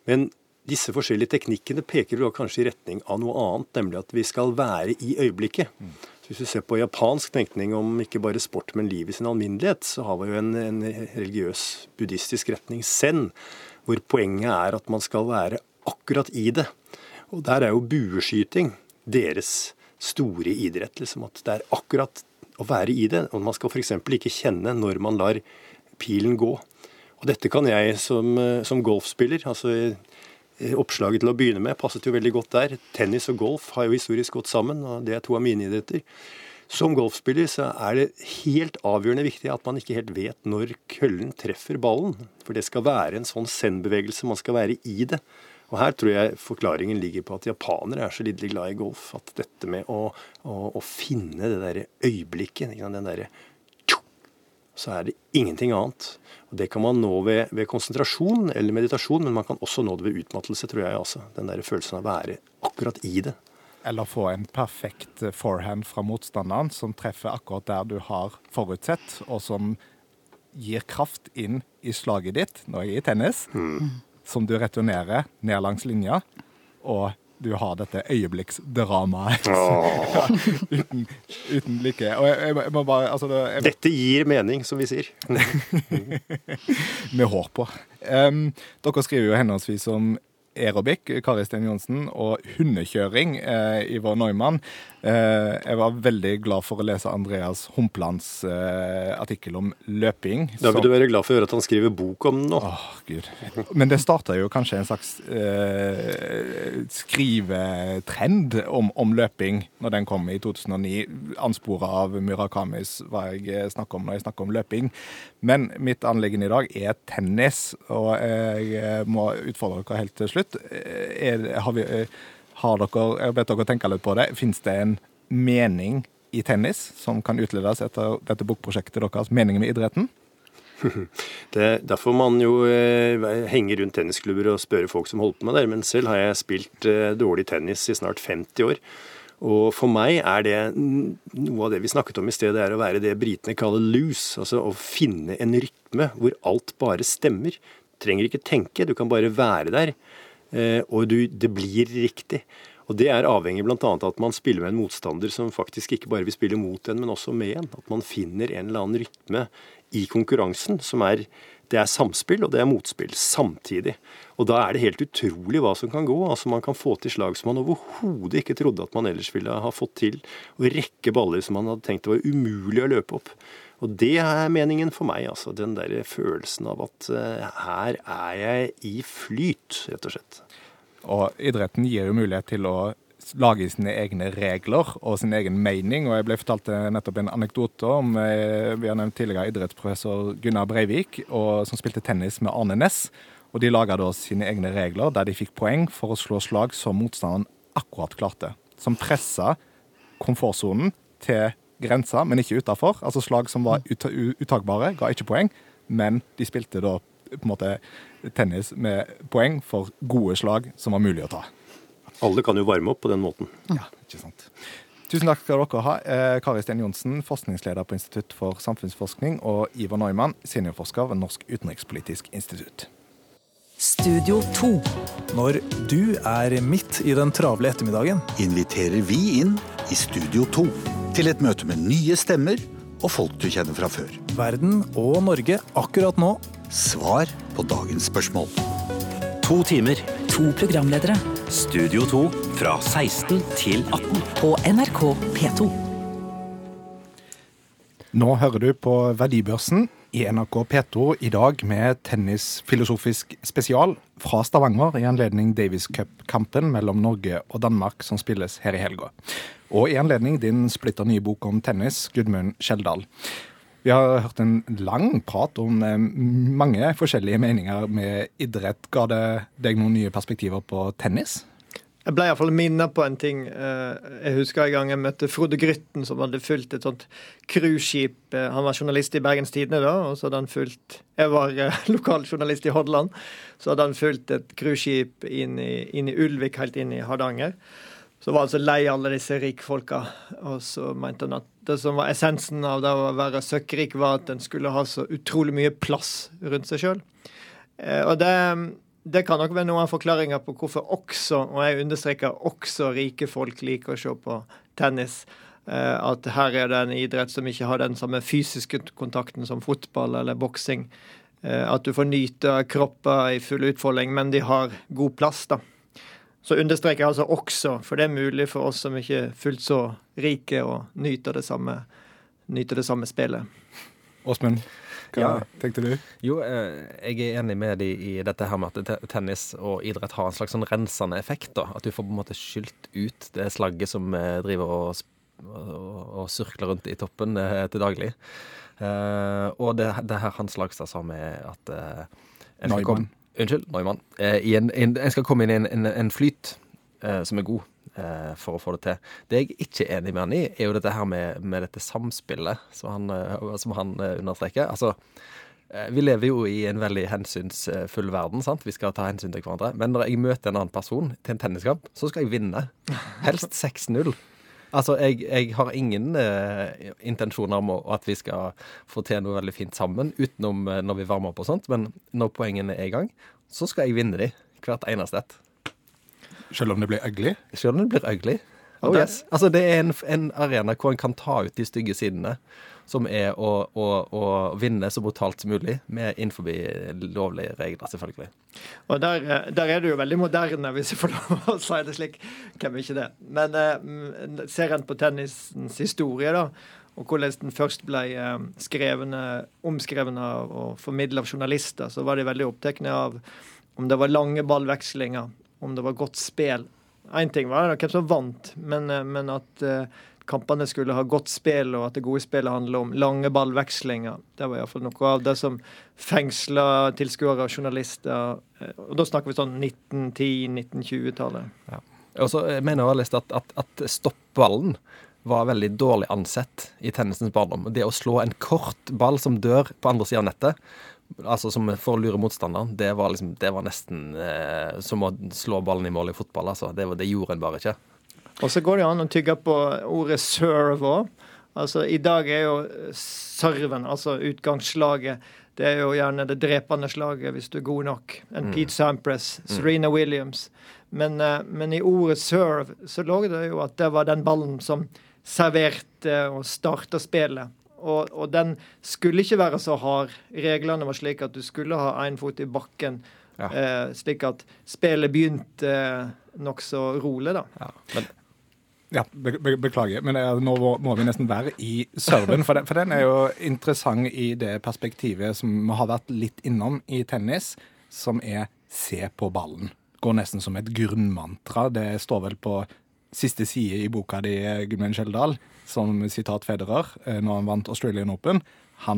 Men disse forskjellige teknikkene peker vel kanskje i retning av noe annet, nemlig at vi skal være i øyeblikket. Så hvis vi ser på japansk tenkning om ikke bare sport, men liv i sin alminnelighet, så har vi jo en religiøs, buddhistisk retning zen, hvor poenget er at man skal være akkurat i det. Og der er jo bueskyting deres store idrett, liksom at det er akkurat å være i det, og man skal for eksempel ikke kjenne når man lar pilen gå. Og dette kan jeg som golfspiller, altså oppslaget til å begynne med passet jo veldig godt der. Tennis og golf har jo historisk gått sammen, og det er to av mine idretter. Som golfspiller så er det helt avgjørende viktig at man ikke helt vet når køllen treffer ballen. For det skal være en sånn zen-bevegelse, man skal være i det. Og her tror jeg forklaringen ligger på at japanere er så lidelig glad i golf, at dette med å finne det der øyeblikket, den der, så er det ingenting annet. Og det kan man nå ved konsentrasjon eller meditasjon, men man kan også nå det ved utmattelse, tror jeg. Altså. Den der følelsen av å være akkurat i det. Eller få en perfekt forehand fra motstanderen som treffer akkurat der du har forutsett, og som gir kraft inn i slaget ditt, når jeg er i tennis, som du returnerer ned langs linja, og du har dette øyeblikksdramaet uten like. Og jeg må bare, Dette gir mening, som vi sier. Med hår på. Dere skriver jo henholdsvis om aerobikk, Kari Sten Johnsen, og hundekjøring, Ivar Neumann. Jeg var veldig glad for å lese Andreas Humplands artikkel om løping. Da vil du være glad for å høre at han skriver bok om det nå. Gud. Men det startet jo kanskje en slags skrivetrend om løping når den kom i 2009. Ansporet av Murakamis, hva jeg snakker om når jeg snakker om løping. Men mitt anliggende i dag er tennis, og jeg må utfordre dere helt til slutt. Har dere, jeg vet dere tenker litt på det, finnes det en mening i tennis som kan utledes etter dette bokprosjektet deres, meningen med idretten? Derfor man jo henger rundt tennisklubber og spør folk som holder på med det, men selv har jeg spilt dårlig tennis i snart 50 år. Og for meg er det noe av det vi snakket om i sted, det er å være det britene kaller loose, altså å finne en rytme hvor alt bare stemmer. Du trenger ikke tenke, du kan bare være der. Og det blir riktig. Og det er avhengig blant annet av at man spiller med en motstander som faktisk ikke bare vil spille mot en, men også med en. At man finner en eller annen rytme i konkurransen som det er samspill og det er motspill samtidig. Og da er det helt utrolig hva som kan gå. Altså man kan få til slag som man overhodet ikke trodde at man ellers ville ha fått til, og rekke baller som man hadde tenkt det var umulig å løpe opp. Og det er meningen for meg, altså. Den der følelsen av at her er jeg i flyt, rett og slett. Og idretten gir jo mulighet til å lage sine egne regler og sin egen mening. Og jeg ble fortalt nettopp en anekdote om, vi har nevnt tidligere idrettsprofessor Gunnar Breivik, som spilte tennis med Arne Næss. Og de laget da sine egne regler, der de fikk poeng for å slå slag som motstanderen akkurat klarte. Som presset komfortzonen til grensa, men ikke utenfor. Altså slag som var uttagbare, ga ikke poeng, men de spilte da på en måte tennis med poeng for gode slag som var mulig å ta. Alle kan jo varme opp på den måten. Ja, ikke sant. Tusen takk skal dere ha. Kari Sten Johnsen, forskningsleder på Institutt for samfunnsforskning, og Ivar Neumann, seniorforsker ved Norsk utenrikspolitisk institutt. Studio 2. Når du er midt i den travle ettermiddagen, inviterer vi inn i Studio 2 til et møte med nye stemmer og folk du kjenner fra før. Verden og Norge akkurat nå. Svar på dagens spørsmål. 2 timer. 2 programledere. Studio 2 fra 16 til 18 på NRK P2. Nå hører du på Verdibørsen i NRK P2 i dag med tennisfilosofisk spesial fra Stavanger i anledning Davis Cup-kampen mellom Norge og Danmark som spilles her i helga. Og i anledning din splitter nye bok om tennis, Gudmund Skjeldal. Vi har hørt en lang prat om mange forskjellige meninger med idrett. Ga det deg noen nye perspektiver på tennis? Jeg ble i hvert fall minnet på en ting. Jeg husker en gang jeg møtte Frode Grytten, som hadde fulgt et sånt cruiseskip. Han var journalist i Bergens Tidende da, og så hadde han fulgt, jeg var lokaljournalist i Hordaland, så hadde han fulgt et cruiseskip inn i Ulvik, helt inn i Hardanger. Så var han så lei alle disse rikfolka, og så mente han at det som var essensen av det å være søkkrik var at en skulle ha så utrolig mye plass rundt seg selv. Og det kan nok være noen forklaringer på hvorfor også, og jeg understreker også, rike folk liker å se på tennis. At her det en idrett som ikke har den samme fysiske kontakten som fotball eller boksing. At du får nyte kropper i full utfolding, men de har god plass da. Så understreker jeg altså også, for det mulig for oss som ikke er fullt så rike å nyte det samme spillet. Åsmund, hva tenkte du? Jo, jeg enig med de i dette her med at tennis og idrett har en slags sånn rensende effekt da. At du får på en måte skylt ut det slagget som driver og sirkler rundt i toppen til daglig. Og det her Hans Lagstad sa med at Neumann. En skal komme inn i en flyt som god for å få det til. Det jeg ikke er enig med han i, jo dette her med dette samspillet som han understreker. Altså, vi lever jo i en veldig hensynsfull verden, sant? Vi skal ta hensyn til hverandre. Men når jeg møter en annen person til en tenniskamp, så skal jeg vinne. Helst 6-0. Altså, jeg har ingen intensjoner om at vi skal få til noe veldig fint sammen, utenom når vi varmer opp og sånt, men når poengene i gang, så skal jeg vinne de hvert eneste ett. Selv om det blir ugly? Selv om det blir ugly. Oh yes. Altså, det en arena hvor en kan ta ut de stygge sidene, som å vinne så brutalt som mulig, med innenfor lovlige regler, selvfølgelig. Og der det jo veldig moderne, hvis jeg får lov å si det slik. Hvem ikke det? Men ser en på tennisens historie da, og hvordan den først ble omskreven og formidlet av journalister, så var de veldig opptekne av om det var lange ballvekslinger, om det var godt spill. En ting var det hvem som vant, men at kampene skulle ha godt spill, og at det gode spillet handler om lange ballvekslinger. Det var i hvert fall noe av det som fengslet tilskuere og journalister. Og da snakker vi sånn 1910-1920-tallet. Ja. Og så mener jeg at stoppballen var veldig dårlig ansett i tennisens barndom. Det å slå en kort ball som dør på andre siden av nettet, altså som for å lure motstanderen, det var nesten som å slå ballen i mål i fotball. Altså. Det gjorde en bare ikke. Og så går det an å tygge på ordet serve også. Altså, i dag jo serven, altså utgangsslaget, det jo gjerne det drepende slaget hvis du god nok. En Pete Sampras, Serena Williams. Men i ordet serve så lå det jo at det var den ballen som serverte og startet spillet. Og den skulle ikke være så hard. Reglene var slik at du skulle ha en fot i bakken, slik at spillet begynte nok så rolig da. Ja, beklager, men nå må vi nesten være i serven, for den jo interessant i det perspektivet som vi har vært litt innom i tennis, som se på ballen. Går nesten som et grunnmantra. Det står vel på siste side i boka di, Gudmund Kjeldal, som sitat Federer, når han vant Australian Open. Han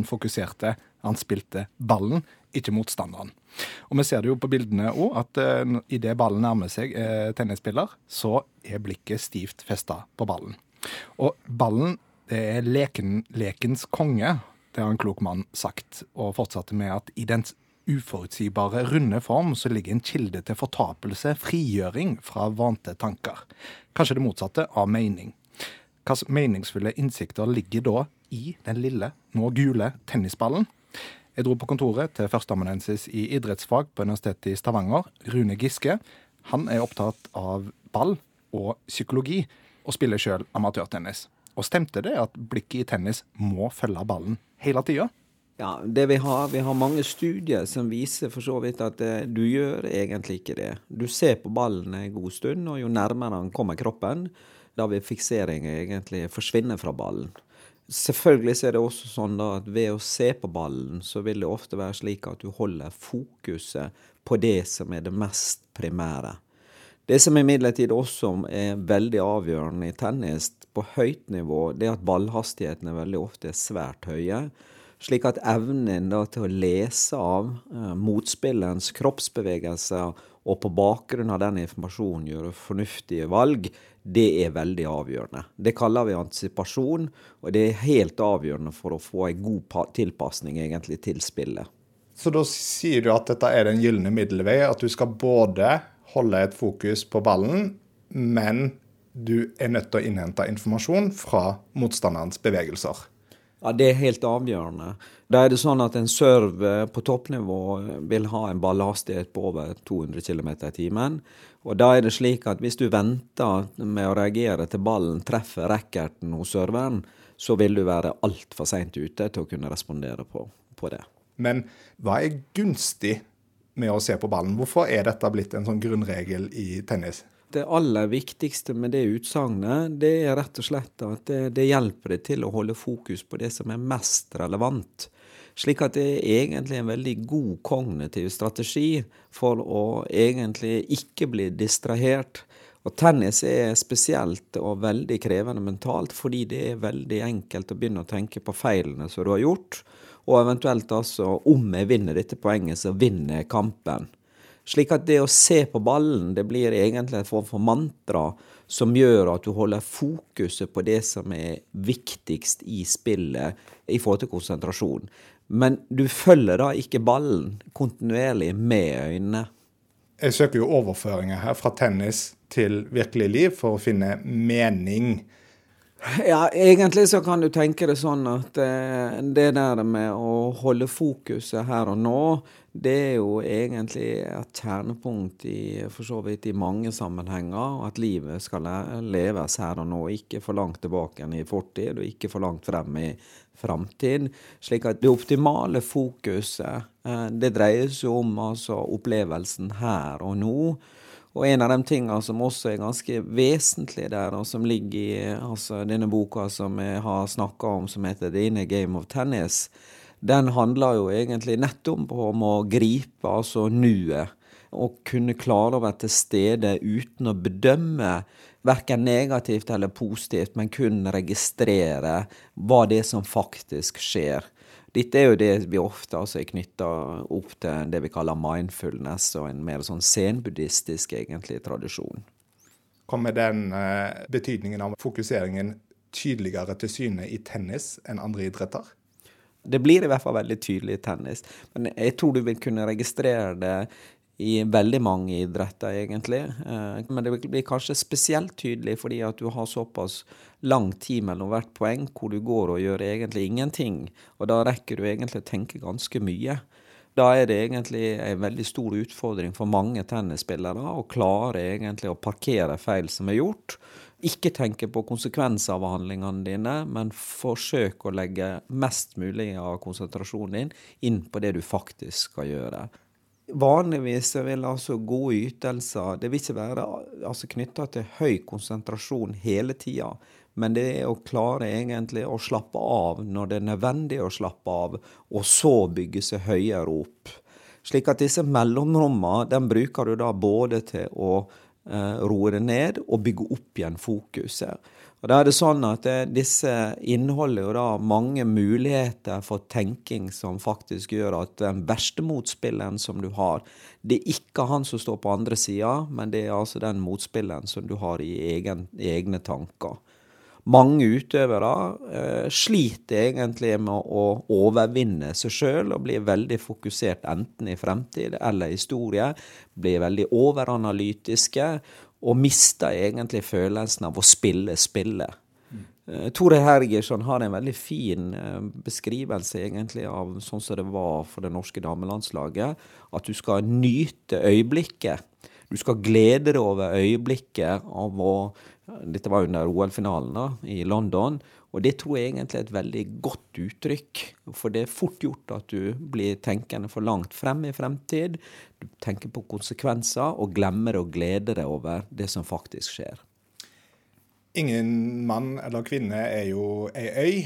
spilte ballen, ikke motstanderen. Og vi ser det jo på bildene også, at i det ballen nærmer seg tennisspiller, så blikket stivt festet på ballen. Og ballen, det lekens konge, det har en klok mann sagt, og fortsatte med at i dens uforutsigbare runde form så ligger en kilde til fortapelse, frigjøring fra vante tanker. Kanskje det motsatte av mening. Hva meningsfulle innsikter ligger da i den lille, nå gule tennisballen? Jeg dro på kontoret til førsteamanuensis i idrettsfag på Universitetet i Stavanger, Rune Giske. Han opptatt av ball og psykologi, og spiller selv amatørtennis. Og stemte det at blikket i tennis må følge ballen hele tiden? Ja, det vi har mange studier som viser for så vidt at du gjør egentlig ikke det. Du ser på ballen en god stund, og jo nærmere han kommer kroppen, da vil fikseringen egentlig forsvinne fra ballen. Selvfølgelig er det også sånn da at ved å se på ballen så vil det ofte være slik at du holder fokuset på det som det mest primære. Det som imidlertid også veldig avgjørende i tennis på høyt nivå, det at ballhastigheten veldig ofte svært høye, slik at evnen da til å lese av motspillerens kroppsbevegelser og på bakgrunn av den informasjonen gjøre fornuftige valg, det veldig avgjørende. Det kaller vi antisipasjon, og det helt avgjørende for å få en god tilpassning egentlig til spillet. Så da sier du at dette den gyllene middelvei, at du skal både holde et fokus på ballen, men du nødt til å innhente informasjon fra motstanderens bevegelser. Ja, det helt avgjørende. Da det sånn at en serve på toppnivå vil ha en ballhastighet på over 200 km i timen. Og da det slik at hvis du venter med å reagere til ballen treffer racketten hos serveren, så vil du være alt for sent ute til å kunne respondere på det. Men hva gunstig med å se på ballen? Hvorfor dette blitt en sånn grunnregel i tennis? Det aller viktigste med det utsagnet, det rett og slett at det hjelper deg til å holde fokus på det som mest relevant. Slik at det egentlig en veldig god kognitiv strategi for å egentlig ikke bli distrahert. Og tennis spesielt og veldig krevende mentalt, fordi det veldig enkelt å begynne å tenke på feilene som du har gjort, og eventuelt altså om jeg vinner dette poenget, så vinner jeg kampen. Slik at det å se på ballen, det blir egentlig en form for mantra som gjør at du holder fokuset på det som viktigst i spillet i forhold til konsentrasjon. Men du følger da ikke ballen kontinuerlig med øynene. Jeg søker jo overføringer her fra tennis til virkelig liv for å finne mening. Ja, egentlig så kan du tenke det sånn at det der med å holde fokuset her og nå, det jo egentlig et kjernepunkt for så vidt i mange sammenhenger, at livet skal leves her og nå, ikke for langt tilbake i fortid, og ikke for langt frem i fremtid. Slik at det optimale fokuset, det dreier seg om altså opplevelsen her og nå. Og en av de tingene som også ganske vesentlige der, og som ligger i altså, denne boka som jeg har snakket om, som heter The Inner Game of Tennis, den handler jo egentlig nettopp om å gripe altså nuet, og kunne klare å være til stede uten å bedømme hverken negativt eller positivt, men kun registrere hva det som faktisk skjer. Dette jo det vi ofte altså knyttet opp til det vi kaller mindfulness, og en mer sånn zen-buddhistisk egentlig tradisjon. Kommer den betydningen av fokuseringen tydeligere til syne i tennis enn andre idretter? Det blir i hvert fall veldig tydelig i tennis, men jeg tror du vil kunne registrere det i veldig mange idretter egentlig, men det blir kanskje spesielt tydelig fordi at du har såpass lang tid mellom hvert poeng hvor du går og gjør egentlig ingenting, og da rekker du egentlig å tenke ganske mye. Da det egentlig en veldig stor utfordring for mange tennisspillere å klare egentlig å parkere feil som gjort, ikke tenke på konsekvenser av handlingene dine, men forsøke å legge mest mulig av konsentrasjonen din inn på det du faktisk skal gjøre. Vanligvis vil altså gode ytelser, det vil ikke være altså knyttet til høy konsentrasjon hele tiden, men det å klare egentlig å slappe av når det nødvendig å slappe av, og så bygge seg høyere opp. Slik at disse mellomrommene, den bruker du da både til å roe det ned og bygge opp igjen fokuset. Og da det sånn at disse inneholder jo da mange muligheter for tenking som faktisk gjør at den verste motspilleren som du har, det ikke han som står på andre siden, men det altså den motspilleren som du har i egne tanker. Mange utøvere sliter egentlig med å overvinne seg selv og blir veldig fokusert enten i fremtid eller historie, blir veldig overanalytiske og mister egentlig følelsen av å spille. Tore Hergersson har en veldig fin beskrivelse egentlig av sånn som det var for det norske damelandslaget, at du skal nyte øyeblikket. Du skal glede deg over øyeblikket av dette var under OL-finalen i London, og det tror jeg egentlig et veldig godt uttrykk, for det fort gjort at du blir tenkende for langt frem i fremtid, du tenker på konsekvenser og glemmer å glede deg over det som faktisk skjer. Ingen mann eller kvinne jo en øy,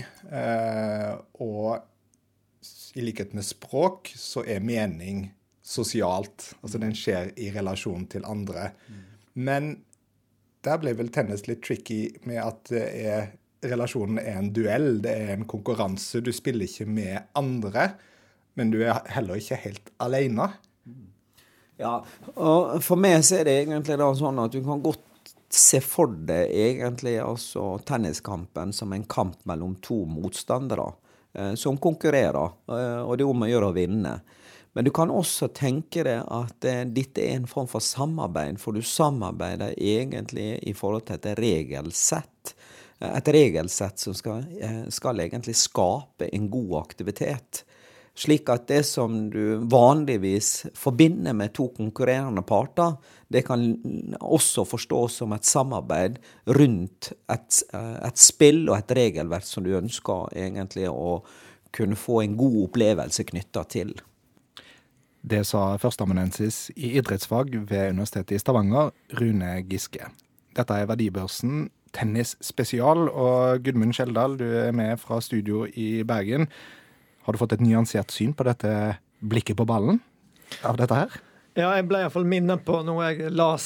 og i likhet med språk så mening sosialt, altså den skjer i relasjon til andre. Men der ble vel tennis litt tricky med at relasjonen en duell, det en konkurranse, du spiller ikke med andre, men du heller ikke helt alene. Ja, og for meg så det egentlig da sånn at du kan godt se for deg egentlig altså tenniskampen som en kamp mellom to motstandere som konkurrerer, og det om å gjøre å vinne. Men du kan også tenke deg at dette en form for samarbeid, for du samarbeider egentlig i forhold til et regelsett. Et regelsett som skal egentlig skape en god aktivitet. Slik at det som du vanligvis forbinder med to konkurrerende parter, det kan også forstås som et samarbeid rundt et spill og et regelverk som du ønsker egentlig å kunne få en god opplevelse knyttet til. Det sa førsteamanuensis i idrettsfag ved Universitetet i Stavanger, Rune Giske. Dette Verdibørsen Tennis Spesial, og Gudmund Skjeldal, du med fra studio i Bergen. Har du fått et nyansert syn på dette blikket på ballen av dette her? Ja, jeg ble i hvert fall minnet på noe jeg las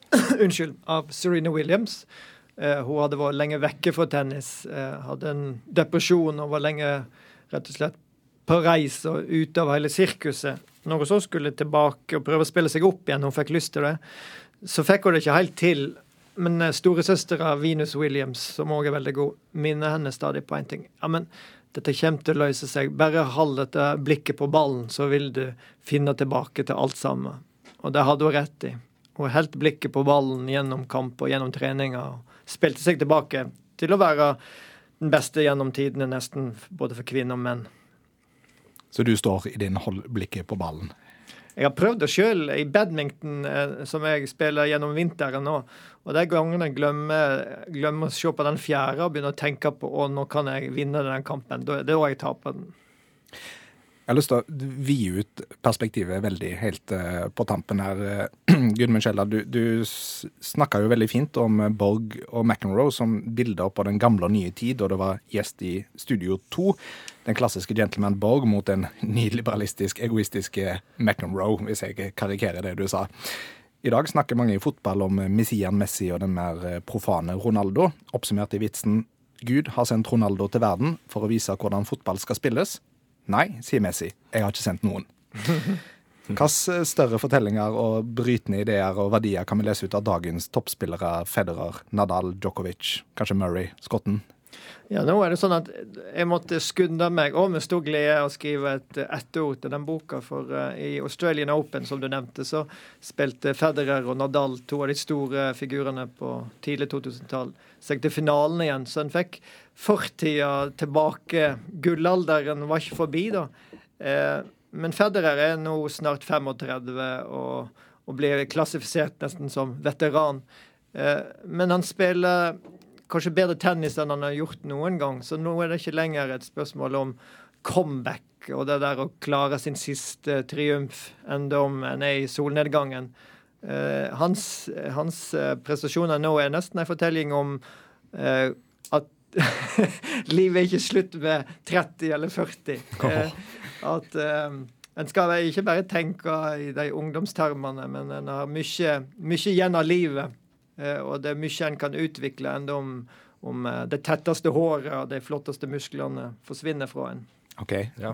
av Serena Williams. Hun hadde vært lenge vekke fra tennis, hadde en depresjon og var lenge rett og slett på reis og ute av hele sirkuset. Når hun så skulle tilbake og prøve å spille seg opp igjen, hun fikk lyst til det, så fikk hun det ikke helt til. Men storesøstera Venus Williams, som også veldig god, minner henne stadig på en ting. Ja, men dette kommer til å løse seg. Bare hold dette blikket på ballen, så vil du finne tilbake til alt sammen. Og det hadde hun rett i. Hun holdt blikket på ballen gjennom kamp og gjennom treninger, og spilte seg tilbake til å være den beste gjennom tidene nesten, både for kvinner og menn. Så du står i din hold blikket på ballen? Jeg har prøvd det selv i badminton, som jeg spiller gjennom vinteren nå. Og de gangene jeg glemmer å se på den fjerde og begynner å tenke på nå kan jeg vinne den kampen. Det er da jeg taper den. Jeg har lyst til å vie ut perspektivet veldig helt på tampen her. Gudmund Skjeldal, du snakket jo veldig fint om Borg og McEnroe som bilder på den gamle og nye tid, og det var gjest i Studio 2. Den klassiske gentleman Borg mot den nyliberalistisk, egoistiske McEnroe, hvis jeg karikerer det du sa. I dag snakker mange i fotball om Messian Messi og den mer profane Ronaldo, oppsummert i vitsen Gud har sendt Ronaldo til verden for å vise hvordan fotball skal spilles. Nei, sier Messi. Jeg har ikke sendt noen. Hvilke større fortellinger og brytende ideer og verdier kan vi lese ut av dagens toppspillere, Federer, Nadal, Djokovic, kanskje Murray, Skotten? Ja, nå er det sånn at jeg måtte skynde meg, og med stor glede å skrive et ord til den boka, for i Australian Open, som du nevnte, så spilte Federer og Nadal, to av de store figurene på tidlig 2000-tall, seg til finalen igjen, så en fikk fortida tilbake. Gullalderen var ikke forbi da. Men Federer er nå snart 35 og blir klassifisert nesten som veteran. Men han spiller kanskje bedre tennis enn han har gjort noen gang, så nå er det ikke lenger et spørsmål om comeback og det der å klare sin siste triumf enda om en er i solnedgangen. Hans prestasjoner nå er nesten en fortelling om at livet er ikke slutt med 30 eller 40. At en skal ikke bare tenke i de ungdomstermene, men en har mye igjen av livet. Og det er mye en kan utvikle enda om det tetteste håret og de flotteste musklene forsvinner fra en. Ok, ja.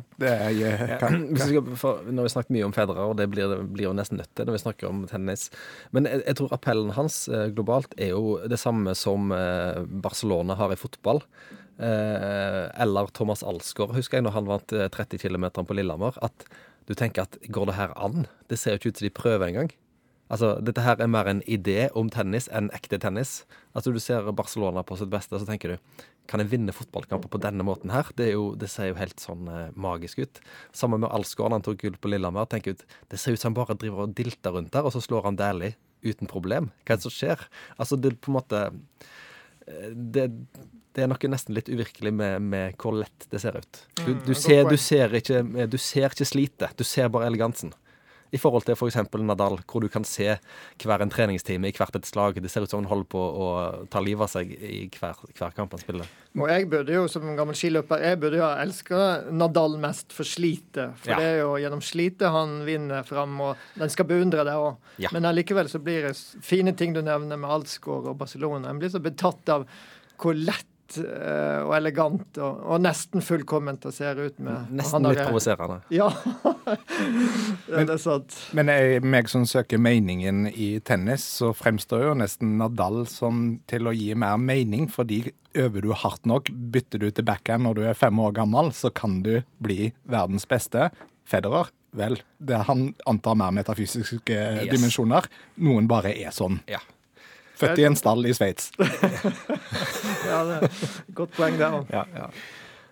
Nå har vi snakket mye om Federer, og det blir jo nesten nødt til når vi snakker om tennis. Men jeg tror appellen hans globalt er jo det samme som Barcelona har i fotball. Eller Thomas Alsgaard, husker jeg, når han vant 30 kilometer på Lillehammer, at du tenker at går det her an? Det ser jo ikke ut til de prøver engang. Altså, dette her er mer en idé om tennis enn ekte tennis. Altså, du ser Barcelona på sitt beste, så tenker du, kan jeg vinne fotballkamper på denne måten her? Det ser jo helt sånn magisk ut. Sammen med Alsgaard, han tok gull på Lillehammer, tenker ut, det ser ut som han bare driver og dilter rundt der, og så slår han Dæhlie uten problem. Hva er det som skjer? Altså, det på en måte, det er noe nesten litt uvirkelig med hvor lett det ser ut. Du ser ikke slite, du ser bare elegansen. I forhold til for eksempel Nadal, hvor du kan se hver en treningstime i hvert et slag. Det ser ut som han holder på å ta liv av seg i hver kamp han spiller. Og jeg burde jo, som en gammel skiløper, ha elsket Nadal mest for slite. For det er jo gjennom slite han vinner frem, og den skal beundre det også. Ja. Men allikevel så blir det fine ting du nevner med Alsgaard og Barcelona. En blir så betatt av hvor lett og elegant og nesten fullkomment det ser ut med. Nesten litt provoserende. Ja, det er sant. Men meg som søker meningen i tennis, så fremstår jo nesten Nadal som til å gi mer mening, fordi øver du hardt nok, bytter du til backhand når du er 5 år gammel, så kan du bli verdens beste. Federer, vel, han antar mer metafysiske dimensjoner. Noen bare er sånn. Ja. Født i en stall i Sveits. Ja, det er godt poeng der også. Ja.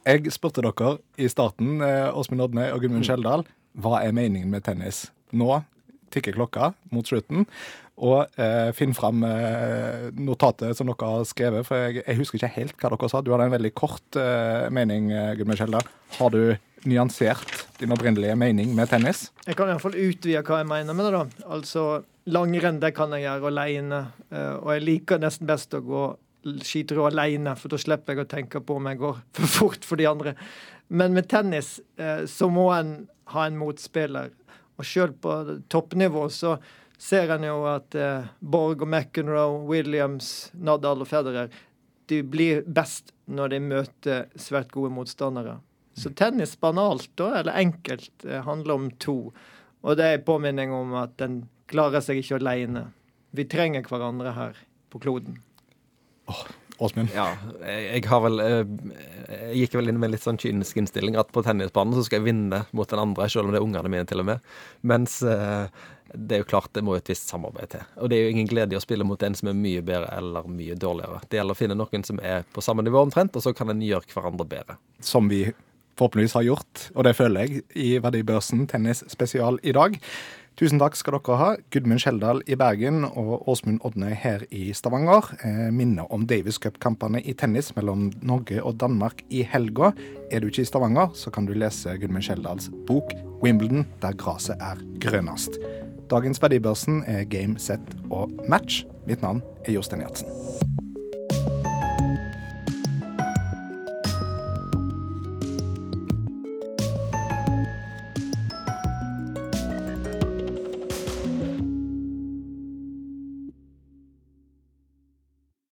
Jeg spurte dere i starten, Åsmund Odne og Gudmund Skjeldal, hva er meningen med tennis? Nå tikker klokka mot slutten, og finn fram notatet som dere har skrevet, for jeg husker ikke helt hva dere sa. Du hadde en veldig kort mening, Gudmund Skjeldal. Har du nyansert din opprinnelige mening med tennis? Jeg kan i hvert fall utvide hva jeg mener med det da. Altså, langrenn, det kan jeg gjøre alene, og jeg liker nesten best å gå skitur alene, for da slipper jeg å tenke på om jeg går for fort for de andre. Men med tennis så må en ha en motspiller. Og selv på toppnivå så ser en jo at Borg og McEnroe, Williams, Nadal og Federer, de blir best når de møter svært gode motstandere. Så tennis banalt da, eller enkelt, handler om to. Og det er en påminning om at den klarer seg ikke alene. Vi trenger hverandre her på kloden. Åsmund? Ja, jeg gikk vel inn med litt sånn kynisk innstilling at på tennisbanen så skal jeg vinne mot den andre, selv om det er ungene mine til og med. Mens det er jo klart det må et visst samarbeid til. Og det er jo ingen glede i å spille mot en som er mye bedre eller mye dårligere. Det gjelder å finne noen som er på samme nivå omtrent, og så kan en gjøre hverandre bedre. Som vi forhåpentligvis har gjort, og det føler jeg, i Verdibørsen Tennis Spesial i dag. Tusen takk skal dere ha, Gudmund Skjeldal i Bergen og Åsmund Odne her i Stavanger. Minner om Davis Cup-kampene i tennis mellom Norge og Danmark i helga. Er du ikke i Stavanger, så kan du lese Gudmund Skjeldals bok Wimbledon, der graset er grønnast. Dagens Verdibørsen er Game, Set og Match. Mitt navn er Jostein Gjertsen.